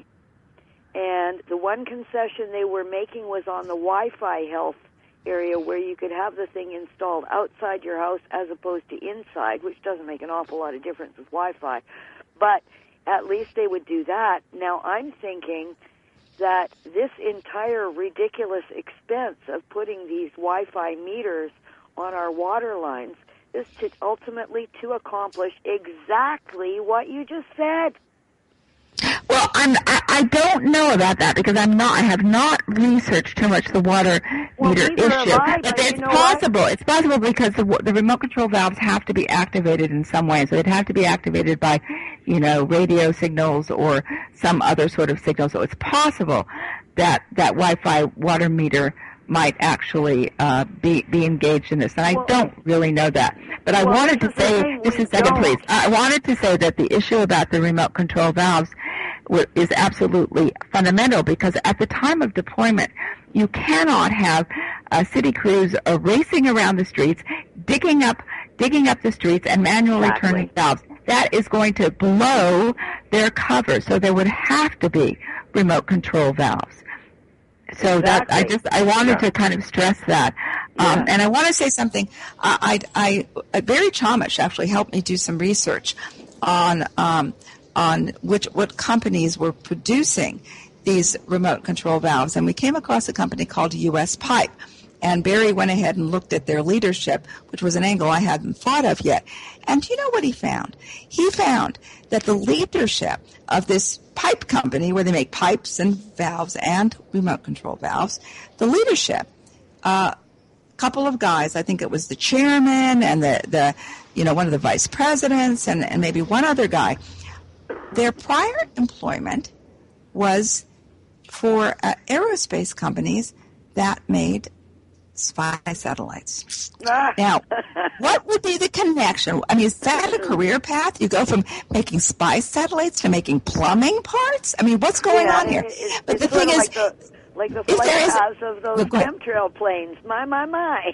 And the one concession they were making was on the Wi-Fi health area, where you could have the thing installed outside your house as opposed to inside, which doesn't make an awful lot of difference with Wi-Fi. But at least they would do that. Now, I'm thinking that this entire ridiculous expense of putting these Wi-Fi meters on our water lines is to ultimately to accomplish exactly what you just said. Well, I'm, I, I don't know about that because I'm not. I have not researched too much the water well, meter issue. I, but but it's you know possible. What? It's possible because the, the remote control valves have to be activated in some way. So they'd have to be activated by, you know, radio signals or some other sort of signal. So it's possible that that Wi-Fi water meter might actually uh, be be engaged in this, and I well, don't really know that. But I well, wanted to say, just a second, don't. please. I wanted to say that the issue about the remote control valves is absolutely fundamental, because at the time of deployment, you cannot have uh, city crews uh, racing around the streets, digging up digging up the streets and manually exactly. turning valves. That is going to blow their cover. So there would have to be remote control valves. So exactly. that I just I wanted yeah. to kind of stress that. Um, yeah. And I want to say something. I, I, I Barry Chomish actually helped me do some research on um, on which what companies were producing these remote control valves, and we came across a company called U S Pipe. And Barry went ahead and looked at their leadership, which was an angle I hadn't thought of yet. And you know what he found? He found that the leadership of this pipe company, where they make pipes and valves and remote control valves, the leadership, a uh, couple of guys, I think it was the chairman and the, the you know, one of the vice presidents and, and maybe one other guy, their prior employment was for uh, aerospace companies that made spy satellites. Now, what would be the connection? I mean, is that a career path? You go from making spy satellites to making plumbing parts? I mean, what's going yeah, on here? It's, but it's the thing is, like the, like the flight is, paths of those look, chemtrail planes. My, my, my.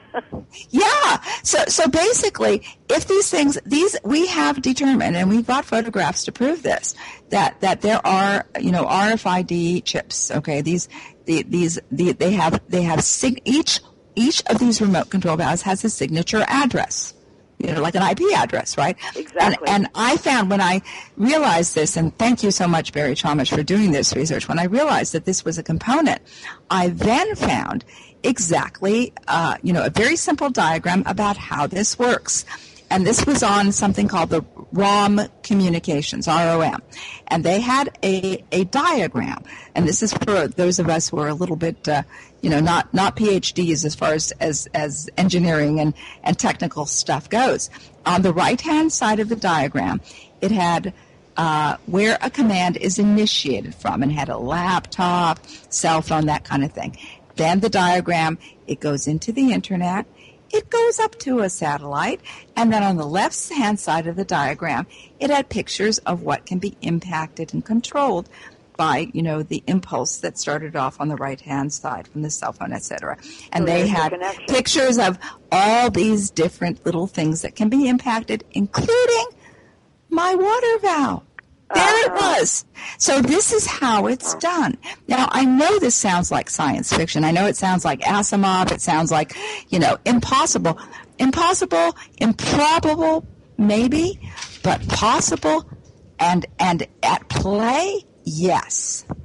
yeah. So, so basically, if these things, these we have determined, and we've got photographs to prove this, that that there are, you know, R F I D chips. Okay, these. The, these the, they have they have sig- each each of these remote control valves has a signature address, you know, like an I P address, right? Exactly. And, and I found when I realized this, and thank you so much, Barry Chomish, for doing this research. When I realized that this was a component, I then found exactly, uh, you know, a very simple diagram about how this works. And this was on something called the R O M Communications, R O M. And they had a, a diagram. And this is for those of us who are a little bit, uh, you know, not, not P H Ds as far as, as, as engineering and, and technical stuff goes. On the right-hand side of the diagram, it had uh, where a command is initiated from, and had a laptop, cell phone, that kind of thing. Then the diagram, it goes into the Internet. It goes up to a satellite, and then on the left-hand side of the diagram, it had pictures of what can be impacted and controlled by, you know, the impulse that started off on the right-hand side from the cell phone, et cetera. And so they had the pictures of all these different little things that can be impacted, including my water valve. There uh-huh. it was. So this is how it's done. Now, I know this sounds like science fiction. I know it sounds like Asimov. It sounds like, you know, impossible. Impossible, improbable, maybe, but possible and and at play, yes.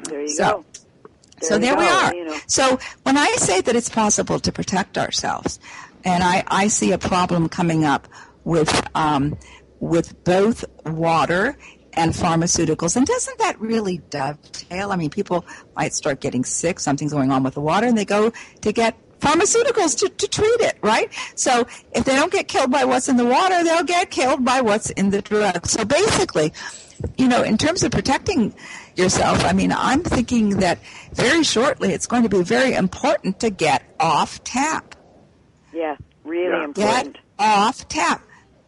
There you so, go. There so you there go, we are. You know. So when I say that it's possible to protect ourselves, and I, I see a problem coming up with um, with both water and pharmaceuticals, and doesn't that really dovetail? I mean, people might start getting sick, something's going on with the water, and they go to get pharmaceuticals to, to treat it, right? So if they don't get killed by what's in the water, they'll get killed by what's in the drug. So basically, you know, in terms of protecting yourself, I mean, I'm thinking that very shortly it's going to be very important to get off tap. Yeah, really Yeah. important. Get off tap.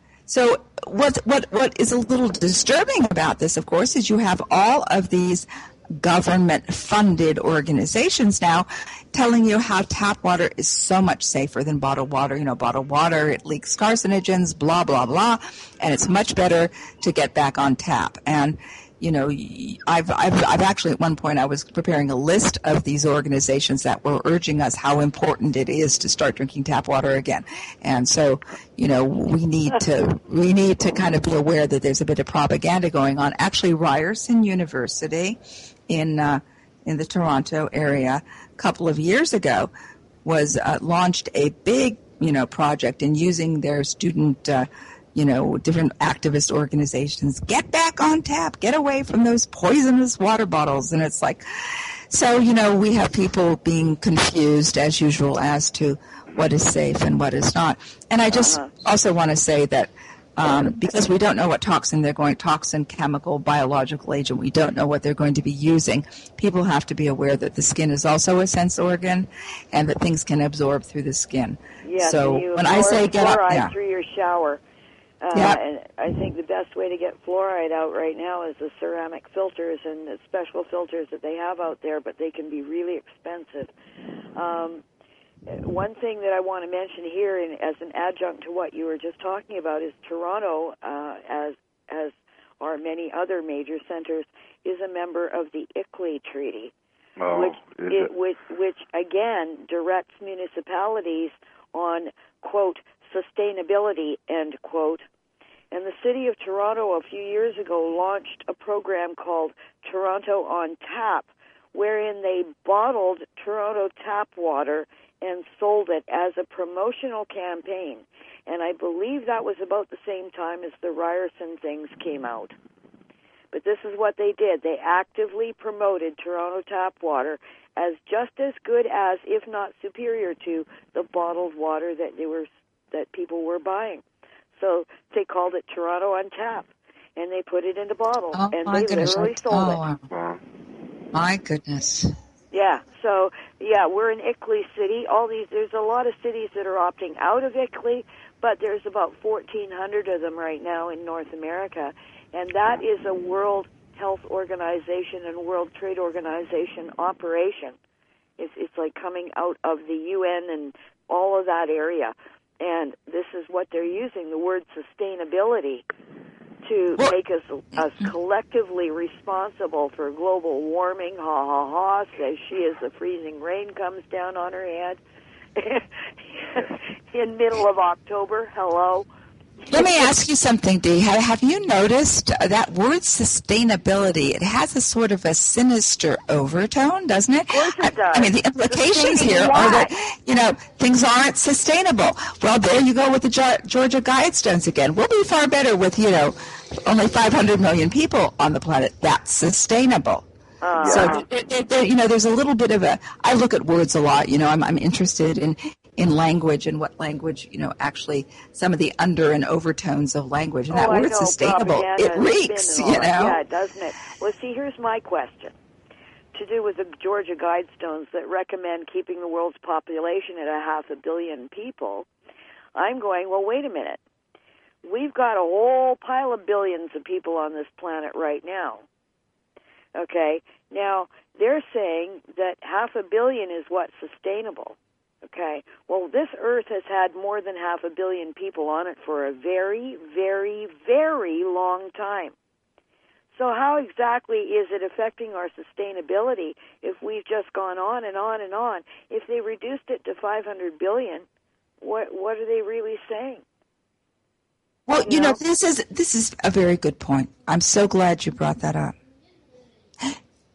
So what what what is a little disturbing about this, of course, is you have all of these government-funded organizations now telling you how tap water is so much safer than bottled water. You know, bottled water, it leaks carcinogens, blah, blah, blah, and it's much better to get back on tap. And, you know, I've, I've, I've actually at one point I was preparing a list of these organizations that were urging us how important it is to start drinking tap water again. And so, you know, we need to we need to kind of be aware that there's a bit of propaganda going on. Actually, Ryerson University in uh, in the Toronto area a couple of years ago was uh, launched a big, you know, project in using their student uh, you know, different activist organizations, get back on tap, get away from those poisonous water bottles. And it's like, so, you know, we have people being confused as usual as to what is safe and what is not. And I just uh-huh. also want to say that um, because we don't know what toxin they're going, toxin, chemical, biological agent, we don't know what they're going to be using. People have to be aware that the skin is also a sense organ and that things can absorb through the skin. Yes, so you when I say get up, yeah. through your shower. Uh, yep. And I think the best way to get fluoride out right now is the ceramic filters and the special filters that they have out there, but they can be really expensive. Um, one thing that I want to mention here, in, as an adjunct to what you were just talking about, is Toronto, uh, as as are many other major centers, is a member of the I C L E Treaty, oh, which, is it, it? which which again directs municipalities on, quote, sustainability, end quote. And the city of Toronto a few years ago launched a program called Toronto on Tap, wherein they bottled Toronto tap water and sold it as a promotional campaign. And I believe that was about the same time as the Ryerson things came out. But this is what they did. They actively promoted Toronto tap water as just as good as, if not superior to, the bottled water that they were that people were buying. So they called it Toronto on Tap, and they put it into bottles, oh, and my they goodness. literally sold oh, it. Wow. Wow. My goodness. Yeah, so, yeah, we're in I C L E City. All these, there's a lot of cities that are opting out of I C L E, but there's about fourteen hundred of them right now in North America, and that is a World Health Organization and World Trade Organization operation. It's, it's like coming out of the U N and all of that area. And this is what they're using, the word sustainability, to well, make us us collectively responsible for global warming. Ha ha ha, says she as the freezing rain comes down on her head in middle of October. Hello. Let me ask you something, Dee. Have, have you noticed that word sustainability? It has a sort of a sinister overtone, doesn't it? Of course it does. I, I mean, the implications Sustaining here what? are that, you know, things aren't sustainable. Well, there you go with the Ge- Georgia Guidestones again. We'll be far better with, you know, only five hundred million people on the planet. That's sustainable. Uh, so, there, there, there, you know, there's a little bit of a, I look at words a lot, you know, I'm, I'm interested in, in language and what language, you know, actually some of the under and overtones of language. And that oh, word I know, sustainable, it reeks, you know. Yeah, doesn't it? Well, see, here's my question. To do with the Georgia Guidestones that recommend keeping the world's population at a half a billion people, I'm going, well, wait a minute. We've got a whole pile of billions of people on this planet right now. Okay? Now, they're saying that half a billion is what's sustainable. Okay, well, this Earth has had more than half a billion people on it for a very, very, very long time. So how exactly is it affecting our sustainability if we've just gone on and on and on? If they reduced it to five hundred billion, what what are they really saying? Well, you, you know, know, this is this is a very good point. I'm so glad you brought that up.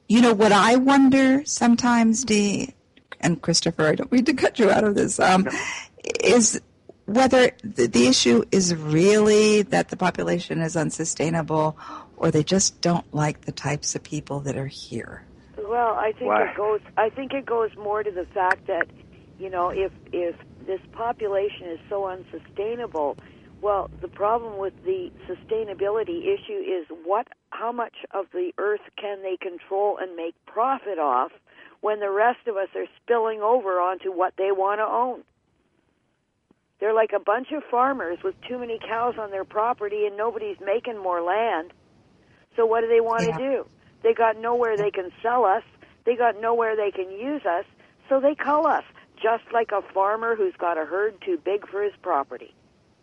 you know, what I wonder sometimes, Dee, and Christopher, I don't mean to cut you out of this, um, is whether the, the issue is really that the population is unsustainable, or they just don't like the types of people that are here. Well, I think Why? it goes. I think it goes more to the fact that, you know, if if this population is so unsustainable, well, the problem with the sustainability issue is what, how much of the earth can they control and make profit off, when the rest of us are spilling over onto what they want to own. They're like a bunch of farmers with too many cows on their property, and nobody's making more land. So what do they want Yeah. to do? They got nowhere they can sell us. They got nowhere they can use us, so they cull us, just like a farmer who's got a herd too big for his property.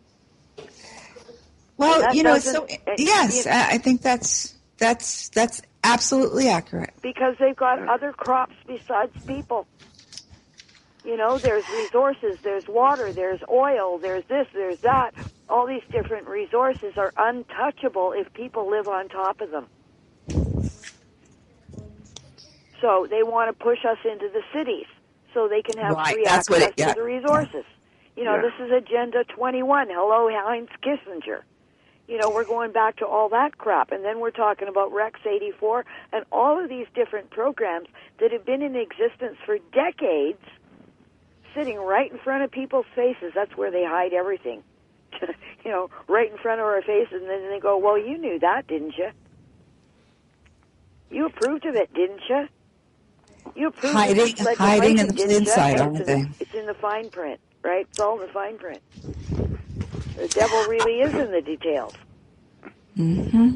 Well, you know, it's so, doesn't- it- yes, it- I I think that's that's that's absolutely accurate. Because they've got other crops besides people. You know, there's resources, there's water, there's oil, there's this, there's that. All these different resources are untouchable if people live on top of them. So they want to push us into the cities so they can have Right, free that's access what it- yeah, to the resources. You know, Yeah. this is Agenda twenty-one. Hello, Heinz Kissinger. You know, we're going back to all that crap. And then we're talking about Rex eighty-four and all of these different programs that have been in existence for decades, sitting right in front of people's faces. That's where they hide everything. You know, right in front of our faces, and then they go, well, you knew that, didn't you? You approved of it, didn't you? You approved Hiding- of this legislation, hiding in the didn't you? inside, aren't It's in the- they? It's in the fine print, right? It's all in the fine print. The devil really is in the details. hmm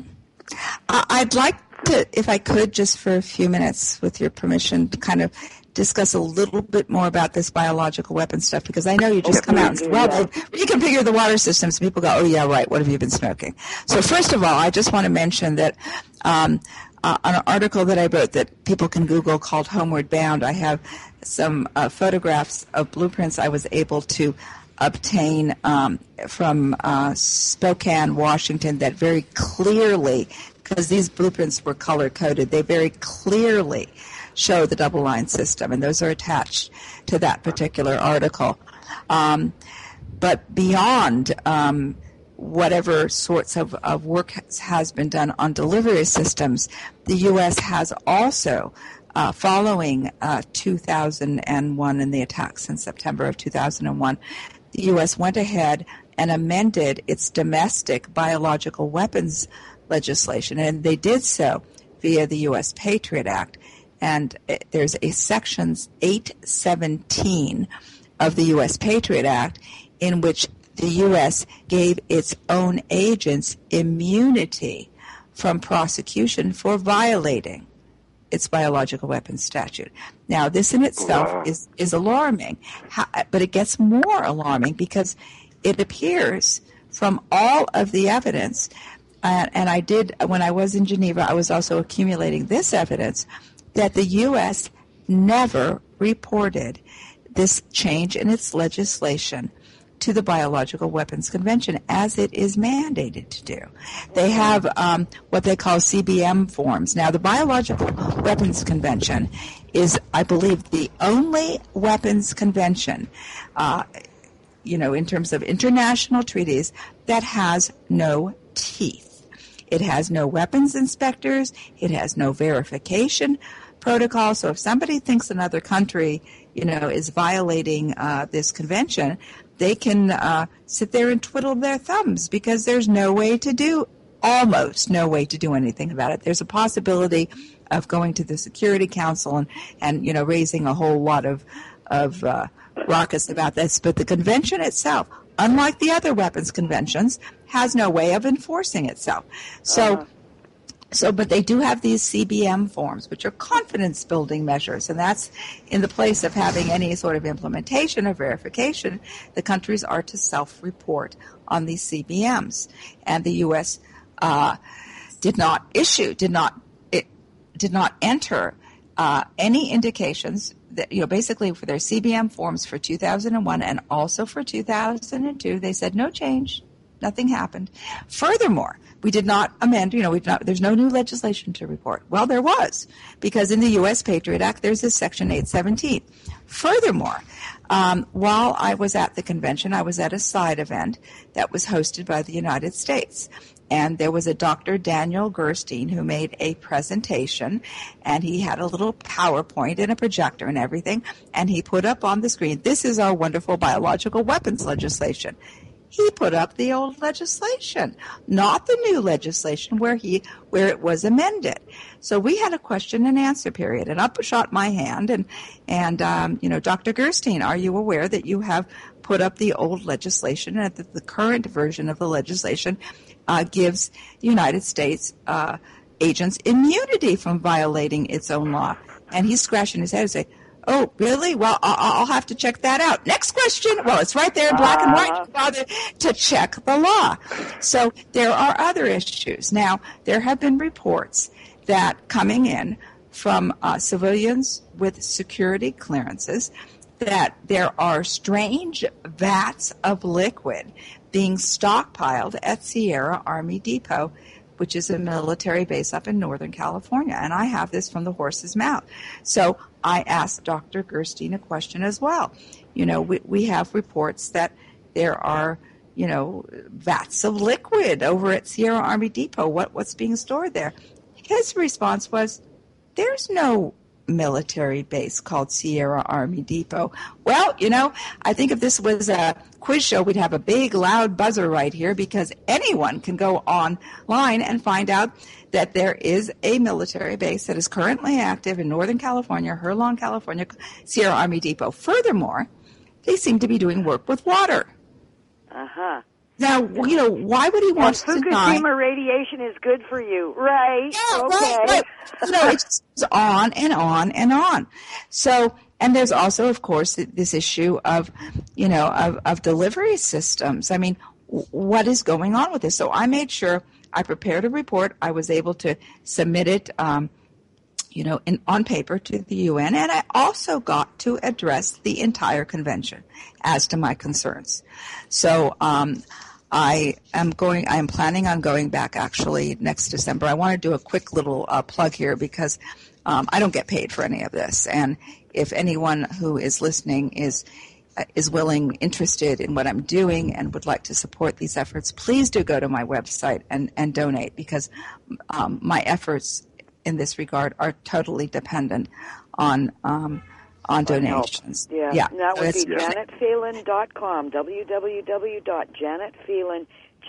I- I'd like to, if I could, just for a few minutes, with your permission, to kind of discuss a little bit more about this biological weapon stuff, because I know you just Oh, come out and please say, do, well, yeah. they reconfigure the water systems. People go, oh, yeah, right, what have you been smoking? So first of all, I just want to mention that um, uh, on an article that I wrote that people can Google called Homeward Bound, I have some uh, photographs of blueprints I was able to obtain um, from uh, Spokane, Washington, that very clearly, because these blueprints were color-coded, they very clearly show the double line system, and those are attached to that particular article. Um, but beyond um, whatever sorts of, of work has, has been done on delivery systems, the U S has also, uh, following uh, two thousand one and the attacks in September of two thousand one, the U S went ahead and amended its domestic biological weapons legislation, and they did so via the U S Patriot Act. And there's a Section eight seventeen of the U S Patriot Act in which the U S gave its own agents immunity from prosecution for violating its biological weapons statute. Now, this in itself Wow. is, is alarming, How, but it gets more alarming because it appears from all of the evidence, uh, and I did, when I was in Geneva, I was also accumulating this evidence, that the U S never reported this change in its legislation to the Biological Weapons Convention, as it is mandated to do. They have um, what they call C B M forms. Now, the Biological Weapons Convention is, I believe, the only weapons convention, uh, you know, in terms of international treaties, that has no teeth. It has no weapons inspectors. It has no verification protocol. So if somebody thinks another country, you know, is violating uh, this convention, they can uh, sit there and twiddle their thumbs because there's no way to do, almost no way to do anything about it. There's a possibility of going to the Security Council and, and you know, raising a whole lot of, of uh, ruckus about this. But the convention itself, unlike the other weapons conventions, has no way of enforcing itself. So, Uh-huh. so, but they do have these C B M forms, which are confidence-building measures, and that's in the place of having any sort of implementation or verification. The countries are to self-report on these C B Ms, and the U S uh, did not issue, did not, it did not enter uh, any indications that, you know, basically for their C B M forms for two thousand one and also for two thousand two, they said no change. nothing happened. Furthermore, we did not amend, you know, we've not, there's no new legislation to report. Well, there was, because in the U S Patriot Act, there's this Section eight seventeen. Furthermore, um, while I was at the convention, I was at a side event that was hosted by the United States. And there was a Doctor Daniel Gerstein who made a presentation, and he had a little PowerPoint and a projector and everything, and he put up on the screen, this is our wonderful biological weapons legislation. He put up the old legislation, not the new legislation where he where it was amended. So we had a question and answer period, and up shot my hand, and and um, you know, Doctor Gerstein, are you aware that you have put up the old legislation, and that the current version of the legislation uh, gives the United States uh, agents immunity from violating its own law? And he's scratching his head and saying, oh, really? Well, I'll have to check that out. Next question. Well, it's right there in black and white. Bother to check the law. So there are other issues. Now, there have been reports that coming in from uh, civilians with security clearances that there are strange vats of liquid being stockpiled at Sierra Army Depot, which is a military base up in Northern California. And I have this from the horse's mouth. So I asked Doctor Gerstein a question as well. You know, we, we have reports that there are, you know, vats of liquid over at Sierra Army Depot. What, what's being stored there? His response was, there's no military base called Sierra Army Depot. Well, you know, I think if this was a quiz show, we'd have a big loud buzzer right here, because anyone can go online and find out that there is a military base that is currently active in Northern California, Herlong, California, Sierra Army Depot. Furthermore, they seem to be doing work with water. Uh-huh. Now, you know, why would he want well, to deny? Fukushima radiation is good for you, right? Yeah, okay. right, right. You know, it just goes on and on and on. So, and there's also, of course, this issue of, you know, of, of delivery systems. I mean, what is going on with this? So I made sure I prepared a report. I was able to submit it, um, you know, in, on paper to the U N, and I also got to address the entire convention as to my concerns. So um, I am going. I am planning on going back actually next December. I want to do a quick little uh, plug here, because um, I don't get paid for any of this, and if anyone who is listening is is willing, interested in what I'm doing, and would like to support these efforts, please do go to my website and, and donate, because um, my efforts in this regard are totally dependent on um, on donations. Yeah. yeah. And that would so be janet phelan dot com, w w w dot janet phelan,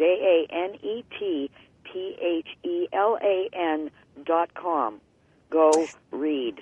J A N E T P H E L A N dot com. Go read.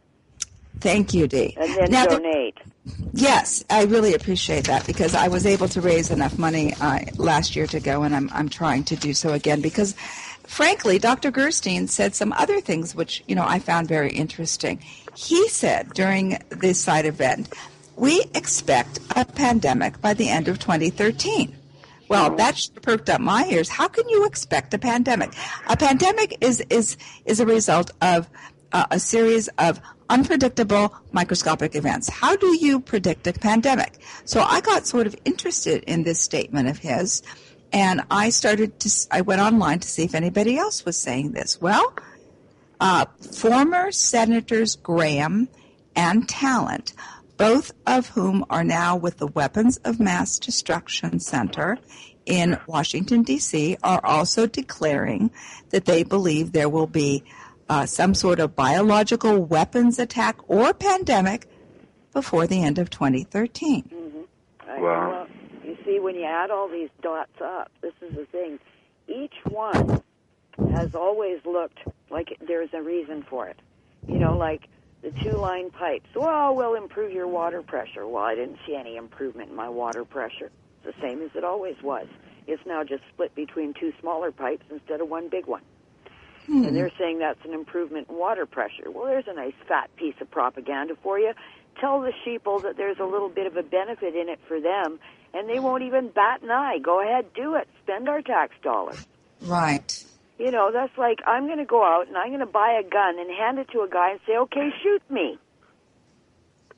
Thank you, Dee. And then now, donate. Yes, I really appreciate that, because I was able to raise enough money uh, last year to go, and I'm I'm trying to do so again, because frankly, Doctor Gerstein said some other things which, you know, I found very interesting. He said during this side event, we expect a pandemic by the end of twenty thirteen. Well, that perked up my ears. How can you expect a pandemic? A pandemic is is is a result of uh, a series of unpredictable microscopic events. How do you predict a pandemic? So I got sort of interested in this statement of his, and I started to, I went online to see if anybody else was saying this. Well, uh, former Senators Graham and Talent, both of whom are now with the Weapons of Mass Destruction Center in Washington, D C, are also declaring that they believe there will be uh, some sort of biological weapons attack or pandemic before the end of twenty thirteen. Mm-hmm. Wow. Well, you see, when you add all these dots up, this is the thing. Each one has always looked like there's a reason for it. You know, like the two-line pipes. Well, we'll improve your water pressure. Well, I didn't see any improvement in my water pressure. It's the same as it always was. It's now just split between two smaller pipes instead of one big one. Hmm. And they're saying that's an improvement in water pressure. Well, there's a nice fat piece of propaganda for you. Tell the sheeple that there's a little bit of a benefit in it for them, and they won't even bat an eye. Go ahead, do it. Spend our tax dollars. Right. You know, that's like, I'm going to go out and I'm going to buy a gun and hand it to a guy and say, okay, shoot me.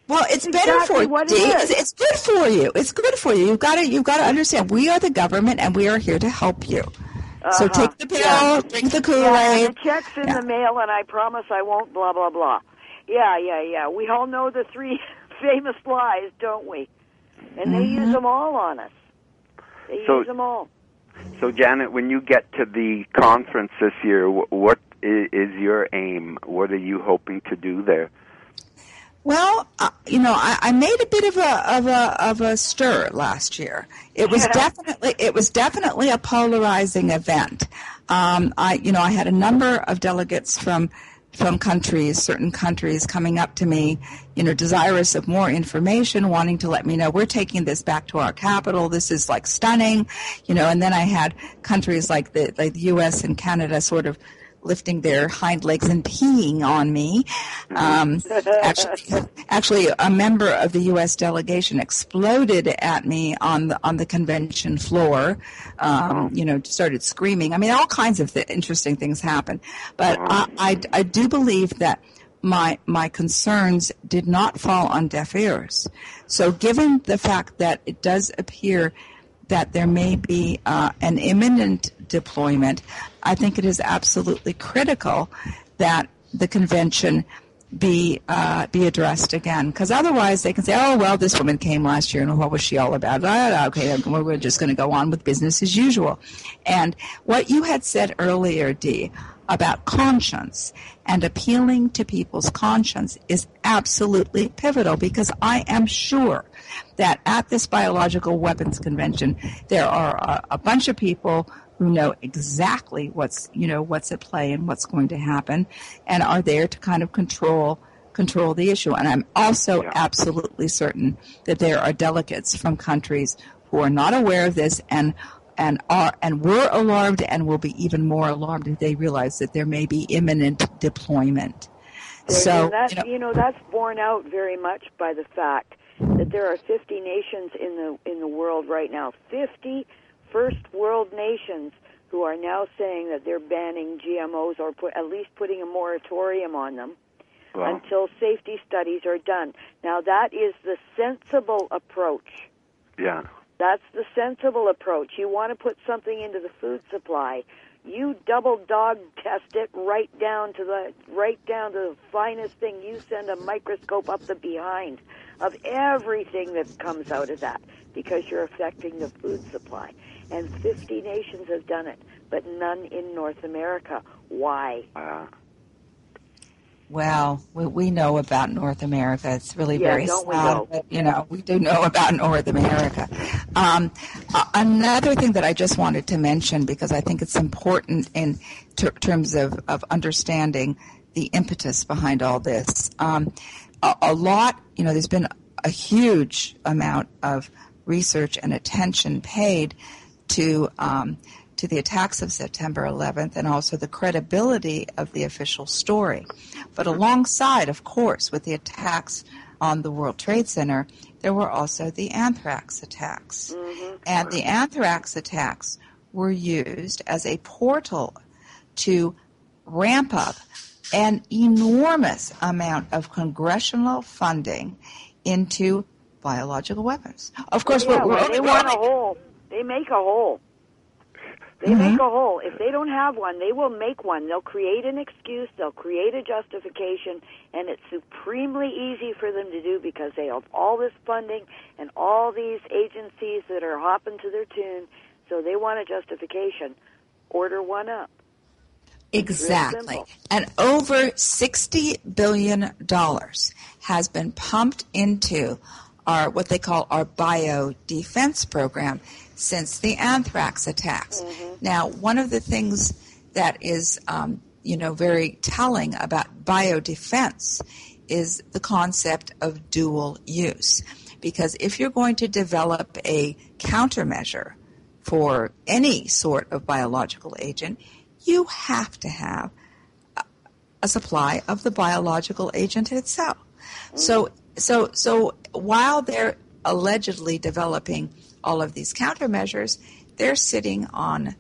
Well, it's That's better exactly for you. what it Dee. is. It's, it's good for you. It's good for you. You've got to you've got to understand. We are the government, and we are here to help you. Uh-huh. So take the pill, Yeah. drink the Yeah, Kool-Aid. and the check's in Yeah. the mail, and I promise I won't blah, blah, blah. Yeah, yeah, yeah. We all know the three famous lies, don't we? And they Mm-hmm. use them all on us. They So- use them all. So, Janet, when you get to the conference this year, wh- what i- is your aim? What are you hoping to do there? Well, uh, you know, I, I made a bit of a of a of a stir last year. It was definitely it was definitely a polarizing event. Um, I you know I had a number of delegates from from countries, certain countries, coming up to me, you know, desirous of more information, wanting to let me know we're taking this back to our capital. This is like stunning, you know. And then I had countries like the like the U S and Canada sort of lifting their hind legs and peeing on me. Um, actually, actually, a member of the U S delegation exploded at me on the on the convention floor. Um, you know, started screaming. I mean, all kinds of th- interesting things happened. But I, I, I do believe that my my concerns did not fall on deaf ears. So, given the fact that it does appear that there may be uh, an imminent deployment, I think it is absolutely critical that the convention be uh, be addressed again. Because otherwise they can say, oh, well, this woman came last year, and what was she all about? Ah, okay, we're just going to go on with business as usual. And what you had said earlier, Dee, about conscience and appealing to people's conscience is absolutely pivotal, because I am sure that at this biological weapons convention there are a, a bunch of people who know exactly what's you know what's at play and what's going to happen, and are there to kind of control control the issue. And I'm also Yeah. absolutely certain that there are delegates from countries who are not aware of this and and are and were alarmed and will be even more alarmed if they realize that there may be imminent deployment. There's- So and that, you know, you know, that's borne out very much by the fact that there are fifty nations in the in the world right now, fifty first world nations who are now saying that they're banning G M Os, or put, at least putting a moratorium on them Well, until safety studies are done. Now, that is the sensible approach. yeah. That's the sensible approach. You want to put something into the food supply, you double dog test it right down to the right down to the finest thing. You send a microscope up the behind of everything that comes out of that, because you're affecting the food supply. And fifty nations have done it, but none in North America. Why? Uh, well, we, we know about North America. It's really Yeah, very don't we sad, know? but you know we do know about North America. Um, uh, another thing that I just wanted to mention, because I think it's important in ter- terms of, of understanding the impetus behind all this. Um, a, a lot, you know, there's been a huge amount of research and attention paid to um, to the attacks of September eleventh, and also the credibility of the official story. But alongside, of course, with the attacks on the World Trade Center, there were also the anthrax attacks. Mm-hmm. And the anthrax attacks were used as a portal to ramp up an enormous amount of congressional funding into biological weapons. Of course, yeah, we're, we're when only, they we're want a only- hole, they make a hole. They Mhm. make a hole. If they don't have one, they will make one. They'll create an excuse, they'll create a justification, and it's supremely easy for them to do, because they have all this funding and all these agencies that are hopping to their tune, so they want a justification. Order one up. Exactly. simple. And over sixty billion dollars has been pumped into our what they call our biodefense program since the anthrax attacks. Mm-hmm. Now, one of the things that is, um, you know, very telling about biodefense is the concept of dual use. Because if you're going to develop a countermeasure for any sort of biological agent, you have to have a supply of the biological agent itself. Mm-hmm. So, so, so while they're allegedly developing all of these countermeasures, they're sitting on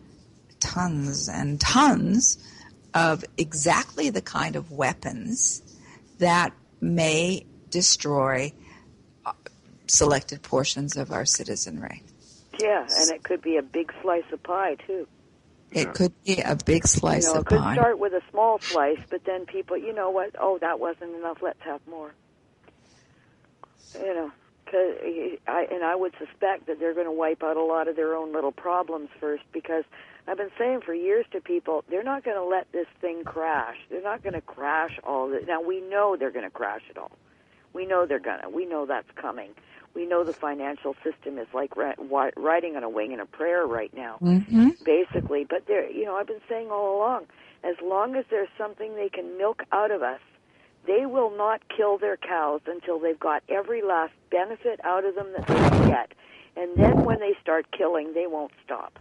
tons and tons of exactly the kind of weapons that may destroy selected portions of our citizenry. Yeah, and it could be a big slice of pie, too. It yeah. could be a big slice you know, of pie. It could pie. start with a small slice, but then people, you know what, oh, that wasn't enough, let's have more. You know, cause I, and I would suspect that they're going to wipe out a lot of their own little problems first, because I've been saying for years to people, they're not going to let this thing crash. They're not going to crash all of it. Now, we know they're going to crash it all. We know they're going to. We know that's coming. We know the financial system is like riding on a wing and a prayer right now, mm-hmm. basically. But there, you know, I've been saying all along, as long as there's something they can milk out of us, they will not kill their cows until they've got every last benefit out of them that they can get. And then when they start killing, they won't stop.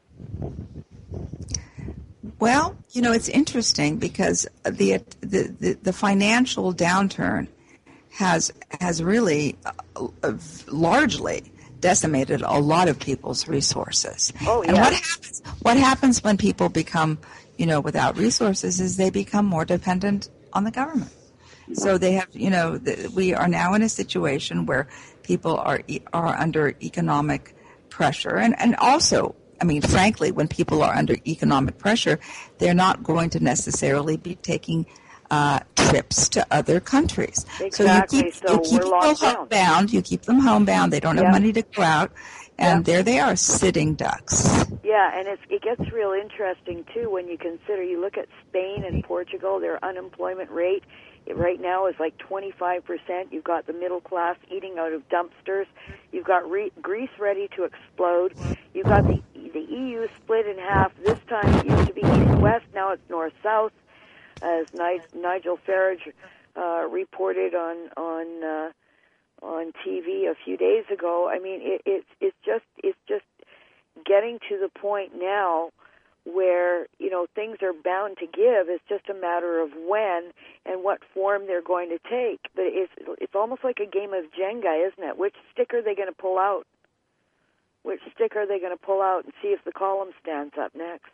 Well, you know, it's interesting because the the, the, the financial downturn has has really uh, largely decimated a lot of people's resources. Oh, yeah. And what happens, what happens when people become, you know, without resources is they become more dependent on the government. So they have, you know, the, we are now in a situation where people are are under economic pressure. And, and also, I mean, frankly, when people are under economic pressure, they're not going to necessarily be taking uh, trips to other countries. Exactly. So you keep, so you keep we're people homebound. You keep them homebound. They don't have yep. money to go out. And yep. there they are, sitting ducks. Yeah, and it's, it gets real interesting, too, when you consider, you look at Spain and Portugal, their unemployment rate it right now is like twenty-five percent. You've got the middle class eating out of dumpsters. You've got re- Greece ready to explode. You've got the the E U split in half. This time it used to be east-west, now it's north-south, as Ni- Nigel Farage uh, reported on on uh, on T V a few days ago. I mean, it, it's it's just it's just getting to the point now where, you know, things are bound to give. It's just a matter of when and what form they're going to take. But it's it's almost like a game of Jenga, isn't it? Which stick are they going to pull out? Which stick are they going to pull out and see if the column stands up next?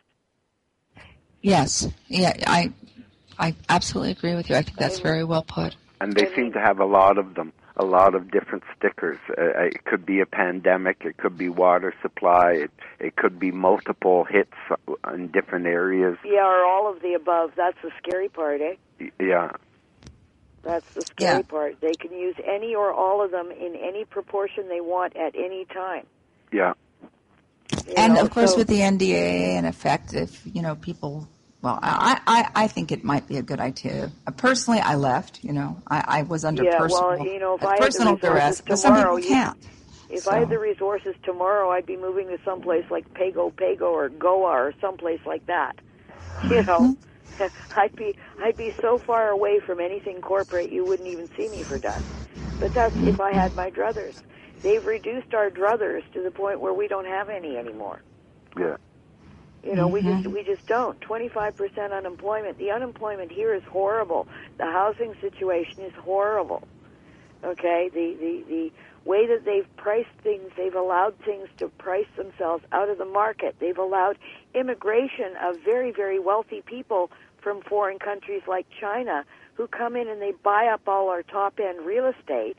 Yes. Yeah, I I absolutely agree with you. I think that's very well put. And they seem to have a lot of them. A lot of different stickers. Uh, it could be a pandemic. It could be water supply. It, it could be multiple hits in different areas. Yeah, or all of the above. That's the scary part, eh? Yeah. That's the scary yeah. part. They can use any or all of them in any proportion they want at any time. Yeah. You and, know, of course, so, with the N D A A in effect, if, you know, people... Well, I, I, I think it might be a good idea. Uh, personally, I left. You know, I, I was under yeah, personal, well, you know, if uh, I personal had the duress, tomorrow, but some people can't. If so. I had the resources tomorrow, I'd be moving to someplace like Pago Pago or Goa or someplace like that. You know, mm-hmm. I'd be I'd be so far away from anything corporate you wouldn't even see me for dust. But that's if I had my druthers. They've reduced our druthers to the point where we don't have any anymore. Yeah. You know, mm-hmm. we just we just don't. twenty-five percent unemployment. The unemployment here is horrible. The housing situation is horrible. Okay? The, the, the way that they've priced things, they've allowed things to price themselves out of the market. They've allowed immigration of very, very wealthy people from foreign countries like China who come in and they buy up all our top-end real estate,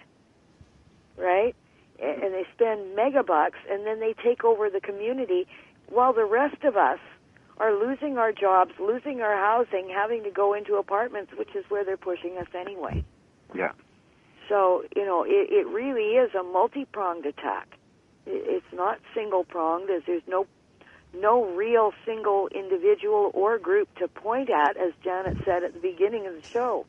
right? And they spend mega bucks, and then they take over the community while the rest of us are losing our jobs, losing our housing, having to go into apartments, which is where they're pushing us anyway. Yeah. So, you know, it, it really is a multi-pronged attack. It, it's not single-pronged. There's, there's no no real single individual or group to point at, as Janet said at the beginning of the show.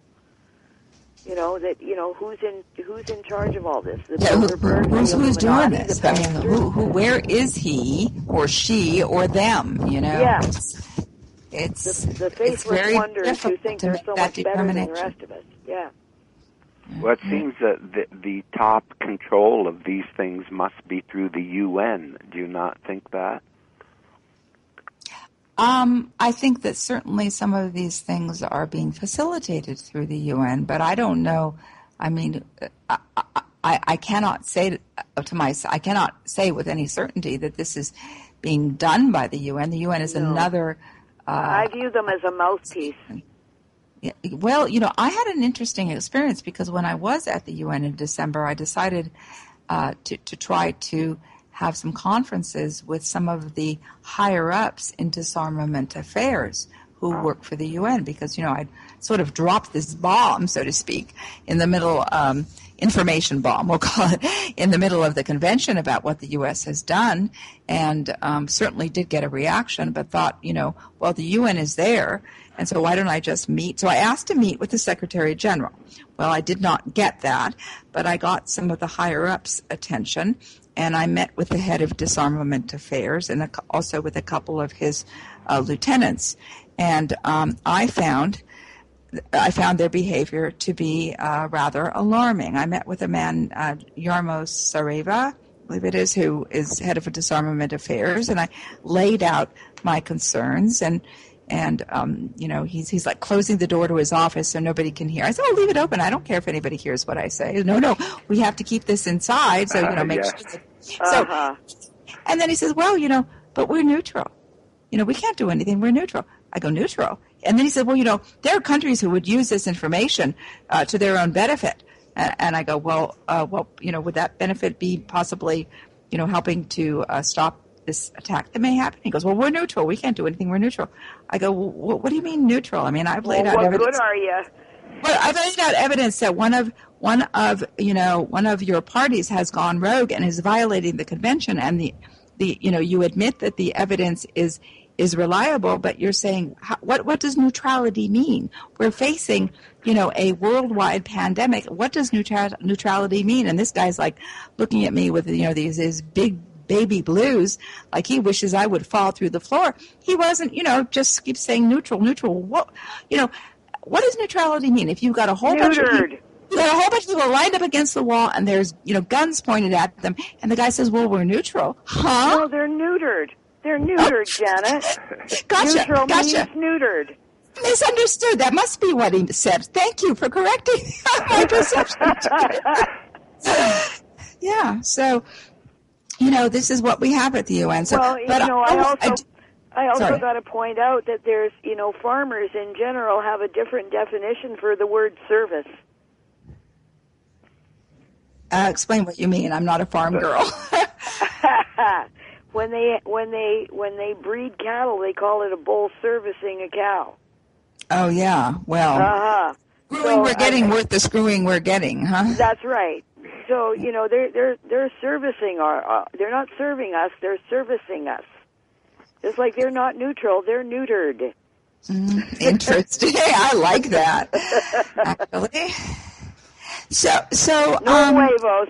You know, that, you know, who's in who's in charge of all this? The yeah, who, Bilderberg, who's, the who's doing this? I mean, pastors. who, who, where is he or she or them, you know? Yeah. It's, it's, the, the it's faithless very wonders who think to they're make so that much better than the determination. rest of us. Yeah. Well, it seems that the, the top control of these things must be through the U N. Do you not think that? Um, I think that certainly some of these things are being facilitated through the U N, but I don't know. I mean, I, I, I cannot say to my, I cannot say with any certainty that this is being done by the U N. The U N is no. another. Uh, I view them as a mouthpiece. Well, you know, I had an interesting experience because when I was at the U N in December, I decided uh, to, to try to have some conferences with some of the higher-ups in disarmament affairs who work for the U N because, you know, I'd sort of dropped this bomb, so to speak, in the middle, um, information bomb, we'll call it, in the middle of the convention about what the U S has done, and um, certainly did get a reaction, but thought, you know, well, the U N is there, and so why don't I just meet? So I asked to meet with the Secretary General. Well, I did not get that, but I got some of the higher-ups' attention, and I met with the head of disarmament affairs and also with a couple of his uh, lieutenants. And um, I found I found their behavior to be uh, rather alarming. I met with a man, uh, Yarmo Sareva, I believe it is, who is head of disarmament affairs, and I laid out my concerns. And and um, you know, he's he's like closing the door to his office so nobody can hear. I said, "Oh, leave it open. I don't care if anybody hears what I say." No, no, we have to keep this inside. So you know, make uh, yeah. sure. That, uh-huh. So, and then he says, "Well, you know, but we're neutral. You know, we can't do anything. We're neutral." I go, neutral. And then he said, well, you know, there are countries who would use this information uh, to their own benefit. And, and I go, well, uh, well, you know, would that benefit be possibly, you know, helping to uh, stop this attack that may happen? He goes, well, we're neutral. We can't do anything. We're neutral. I go, well, what do you mean neutral? I mean, I've laid well, out what evidence. What good are you? Well, I've laid out evidence that one of one of you know one of your parties has gone rogue and is violating the convention, and the the you know you admit that the evidence is. is reliable, but you're saying, how, what what does neutrality mean? We're facing, you know, a worldwide pandemic. What does neutral, neutrality mean? And this guy's like looking at me with, you know, these his big baby blues, like he wishes I would fall through the floor. He wasn't, you know, just keeps saying neutral, neutral. What, you know, what does neutrality mean? If you've got a whole Neutered. bunch of people, you got a whole bunch of people lined up against the wall, and there's, you know, guns pointed at them, and the guy says, well, we're neutral. Huh? No, they're neutered. They're neutered, Janet. Gotcha. Neutral gotcha. means neutered. Misunderstood. That must be what he said. Thank you for correcting my perception. Yeah. So, you know, this is what we have at the U N. So, well, you but know, I, I also, I, I also got sorry. to point out that there's, you know, farmers in general have a different definition for the word service. Uh, explain what you mean. I'm not a farm girl. When they when they when they breed cattle, they call it a bull servicing a cow. Oh yeah, well, uh-huh. screwing so, we're getting I, worth the screwing we're getting, huh? That's right. So you know they're they're they're servicing our uh, they're not serving us, they're servicing us. Just like they're not neutral, they're neutered. Mm, interesting. I like that. Actually, so so no um, huevos.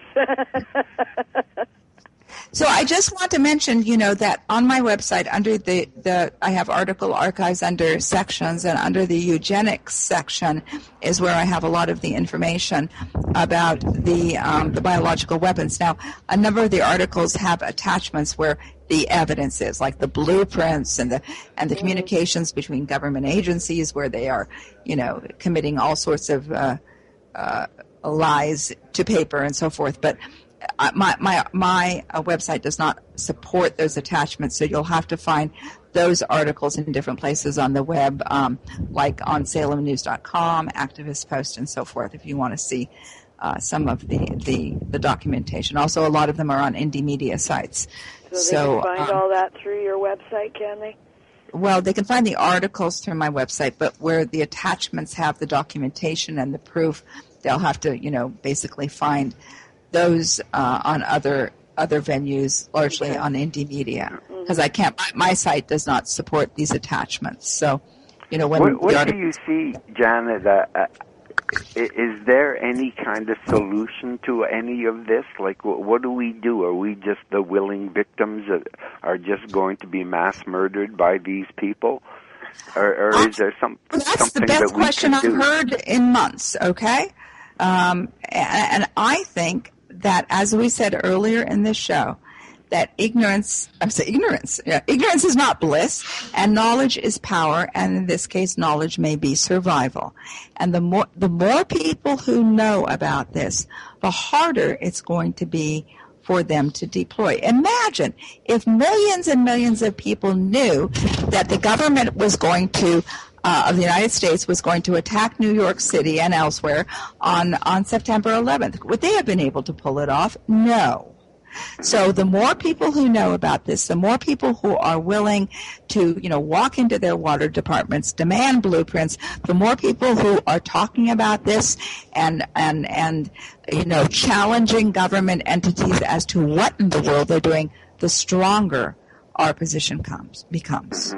So I just want to mention, you know, that on my website, under the, the I have article archives under sections, and under the eugenics section is where I have a lot of the information about the um, the biological weapons. Now, a number of the articles have attachments where the evidence is, like the blueprints and the and the communications between government agencies where they are, you know, committing all sorts of uh, uh, lies to paper and so forth. But Uh, my my my uh, website does not support those attachments, so you'll have to find those articles in different places on the web, um, like on Salem News dot com, Activist Post, and so forth, if you want to see uh, some of the, the, the documentation. Also, a lot of them are on indie media sites. So they so, can find um, all that through your website, can they? Well, they can find the articles through my website, but where the attachments have the documentation and the proof, they'll have to, you know, basically find those uh, on other other venues, largely okay. on indie media, because mm-hmm. I can't. My, my site does not support these attachments. So, you know, when what, what artic- do you see, Janet? Uh, uh, is there any kind of solution to any of this? Like, what do we do? Are we just the willing victims that are just going to be mass murdered by these people, or, or is there some well, that's something the best that we question can I've do? heard in months. Okay, um, and, and I think that, as we said earlier in this show, that ignorance, I'm saying ignorance, yeah, ignorance is not bliss, and knowledge is power, and in this case, knowledge may be survival. And the more, the more people who know about this, the harder it's going to be for them to deploy. Imagine if millions and millions of people knew that the government was going to uh, of the United States was going to attack New York City and elsewhere on, on September eleventh. Would they have been able to pull it off? No. So the more people who know about this, the more people who are willing to, you know, walk into their water departments, demand blueprints, the more people who are talking about this and, and, and, you know, challenging government entities as to what in the world they're doing, the stronger our position comes, becomes.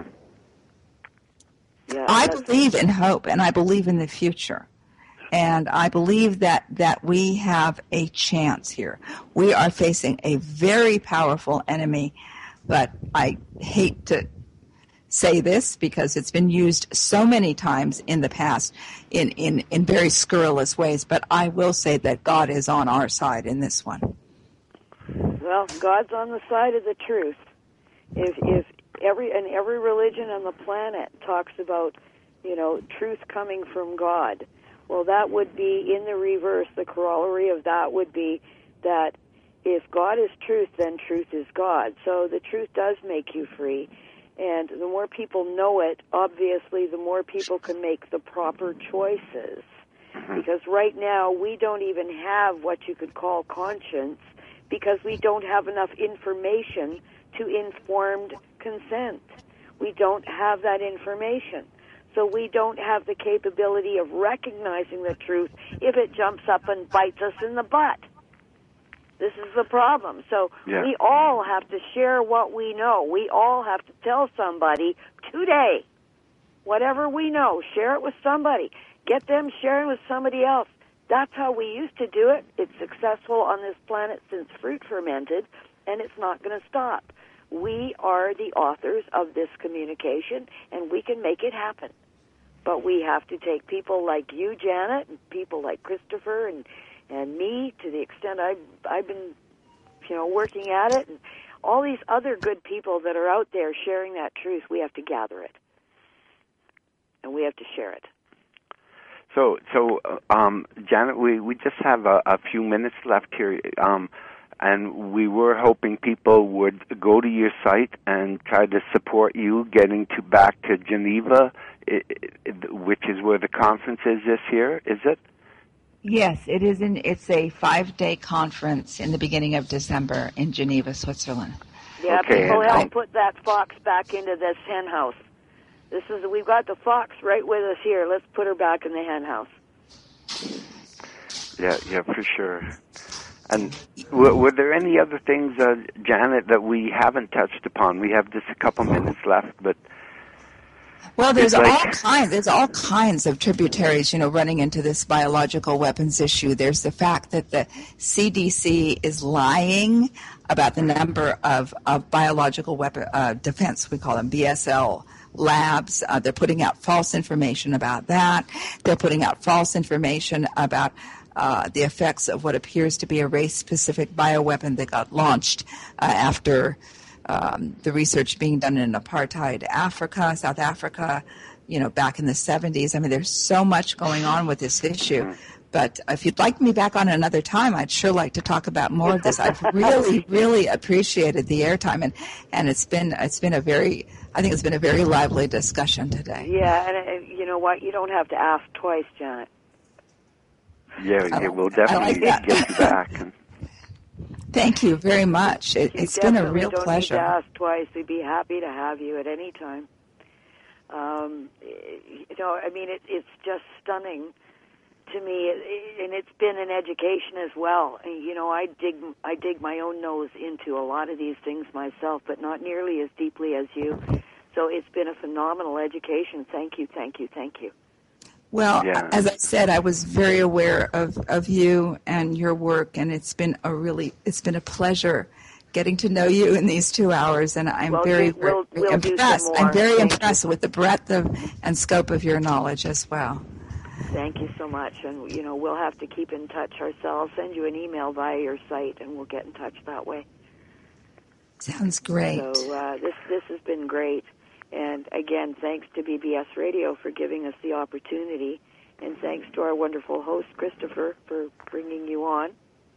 Yeah, I believe in hope, and I believe in the future. And I believe that, that we have a chance here. We are facing a very powerful enemy, but I hate to say this because it's been used so many times in the past in, in, in very scurrilous ways, but I will say that God is on our side in this one. Well, God's on the side of the truth. If, if every and every religion on the planet talks about, you know, truth coming from God, well, that would be in the reverse. The corollary of that would be that if God is truth, then truth is God. So the truth does make you free. And the more people know it, obviously, the more people can make the proper choices. Because right now, we don't even have what you could call conscience because we don't have enough information to informed consent. We don't have that information. So we don't have the capability of recognizing the truth if it jumps up and bites us in the butt. This is the problem. So yeah. we all have to share what we know. We all have to tell somebody today, whatever we know, share it with somebody. Get them sharing with somebody else. That's how we used to do it. It's successful on this planet since fruit fermented, and it's not going to stop. We are the authors of this communication, and we can make it happen. But we have to take people like you, Janet, and people like Christopher and, and me, to the extent I've, I've been, you know, working at it, and all these other good people that are out there sharing that truth. We have to gather it, and we have to share it. So, so um, Janet, we, we just have a, a few minutes left here, um, and we were hoping people would go to your site and try to support you getting to back to Geneva, It, it, which is where the conference is this year, is it? Yes, it is. In, it's a five-day conference in the beginning of December in Geneva, Switzerland. Yeah, okay, people help I, put that fox back into this hen house. This is we've got the fox right with us here. Let's put her back in the hen house. Yeah, yeah, for sure. And were, were there any other things, uh, Janet, that we haven't touched upon? We have just a couple minutes left, but well, there's like, all kinds. There's all kinds of tributaries, you know, running into this biological weapons issue. There's the fact that the C D C is lying about the number of, of biological weapon uh, defense. We call them B S L labs. Uh, they're putting out false information about that. They're putting out false information about uh, the effects of what appears to be a race-specific bioweapon that got launched uh, after. Um, the research being done in apartheid Africa, South Africa, you know, back in the seventies. I mean, there's so much going on with this issue. But if you'd like me back on another time, I'd sure like to talk about more of this. I've really, really appreciated the airtime, and, and it's been it's been a very, I think it's been a very lively discussion today. Yeah, and, and you know what? You don't have to ask twice, Janet. Yeah, I yeah like we'll that. definitely I like get you back. And, Thank you very much. It, You it's been a real don't pleasure. Need to ask twice. We'd be happy to have you at any time. Um, you know, I mean, it, it's just stunning to me, and it's been an education as well. You know, I dig, I dig my own nose into a lot of these things myself, but not nearly as deeply as you. So it's been a phenomenal education. Thank you, thank you, thank you. Well, yeah. as I said, I was very aware of, of you and your work, and it's been a really, it's been a pleasure getting to know you in these two hours, and I'm well, very, we'll, very we'll impressed. Do some more. I'm very Thank impressed you. with the breadth of and scope of your knowledge as well. Thank you so much, and you know, we'll have to keep in touch ourselves. Send you an email via your site, and we'll get in touch that way. Sounds great. So uh, this this has been great. And again, thanks to B B S Radio for giving us the opportunity, and thanks to our wonderful host, Christopher, for bringing you on.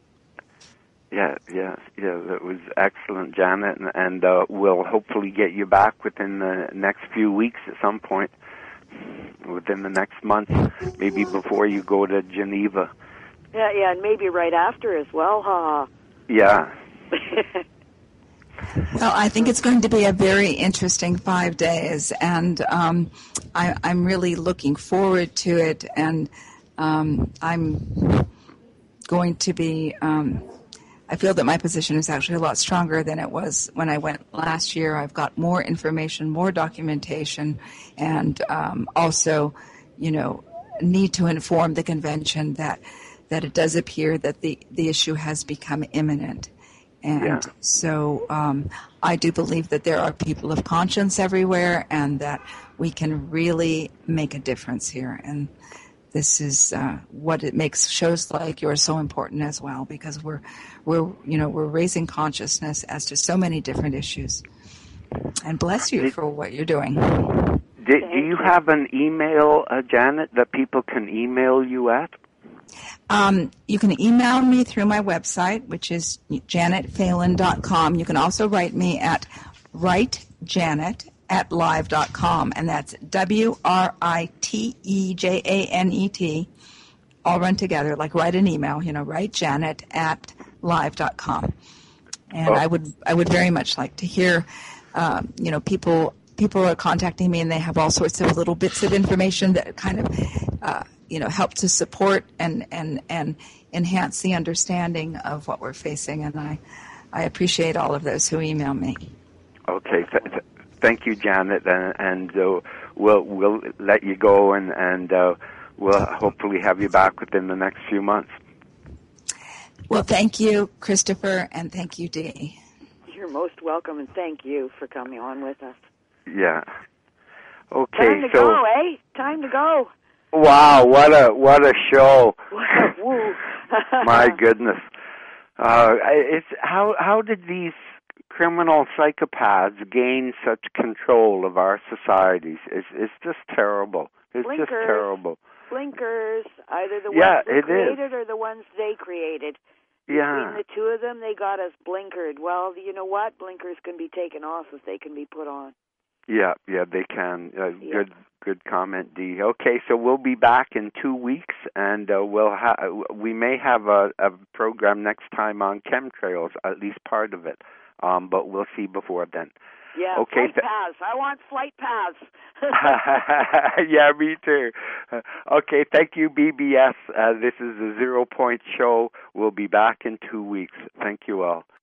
Yeah, yeah, yeah, that was excellent, Janet, and, and uh, we'll hopefully get you back within the next few weeks at some point. within the next month, maybe before you go to Geneva. Yeah, yeah, and maybe right after as well, ha. Yeah. Well, I think it's going to be a very interesting five days, and um, I, I'm really looking forward to it, and um, I'm going to be, um, I feel that my position is actually a lot stronger than it was when I went last year. I've got more information, more documentation, and um, also, you know, need to inform the convention that, that it does appear that the, the issue has become imminent. And yeah. so um, I do believe that there are people of conscience everywhere and that we can really make a difference here. And this is uh, what it makes shows like yours so important as well, because we're, we're, you know, we're raising consciousness as to so many different issues. And bless you Did, for what you're doing. Did, do you have an email, uh, Janet, that people can email you at? Um, you can email me through my website, which is janet phelan dot com. You can also write me at writejanet at live dot com, and that's W R I T E J A N E T, all run together, like write an email, you know, writejanet at live dot com. And Oh. I would I would very much like to hear, um, you know, people people are contacting me, and they have all sorts of little bits of information that kind of, uh, you know, help to support and, and, and enhance the understanding of what we're facing. And I, I appreciate all of those who email me. Okay, th- th- thank you, Janet, and, and uh, we'll we'll let you go, and and uh, we'll hopefully have you back within the next few months. Well, thank you, Christopher, and thank you, Dee. You're most welcome, and thank you for coming on with us. Yeah. Okay, Time to so go, eh? Time to go. wow, what a what a show! Woo. My goodness, uh, it's how how did these criminal psychopaths gain such control of our societies? It's it's just terrible. It's Blinkers. just terrible. Blinkers, either the Yeah, ones we it created is. or the ones they created. Yeah. Between the two of them, they got us blinkered. Well, you know what? Blinkers can be taken off if they can be put on. Yeah, yeah, they can. Uh, Yeah. Good, good comment, Dee. Okay, so we'll be back in two weeks, and uh, we'll ha- we may have a, a program next time on chemtrails, at least part of it, um, but we'll see before then. Yeah, Okay, flight th- paths. I want flight paths. Yeah, me too. Uh, okay, thank you, B B S. Uh, this is the Zero Point Show. We'll be back in two weeks. Thank you all.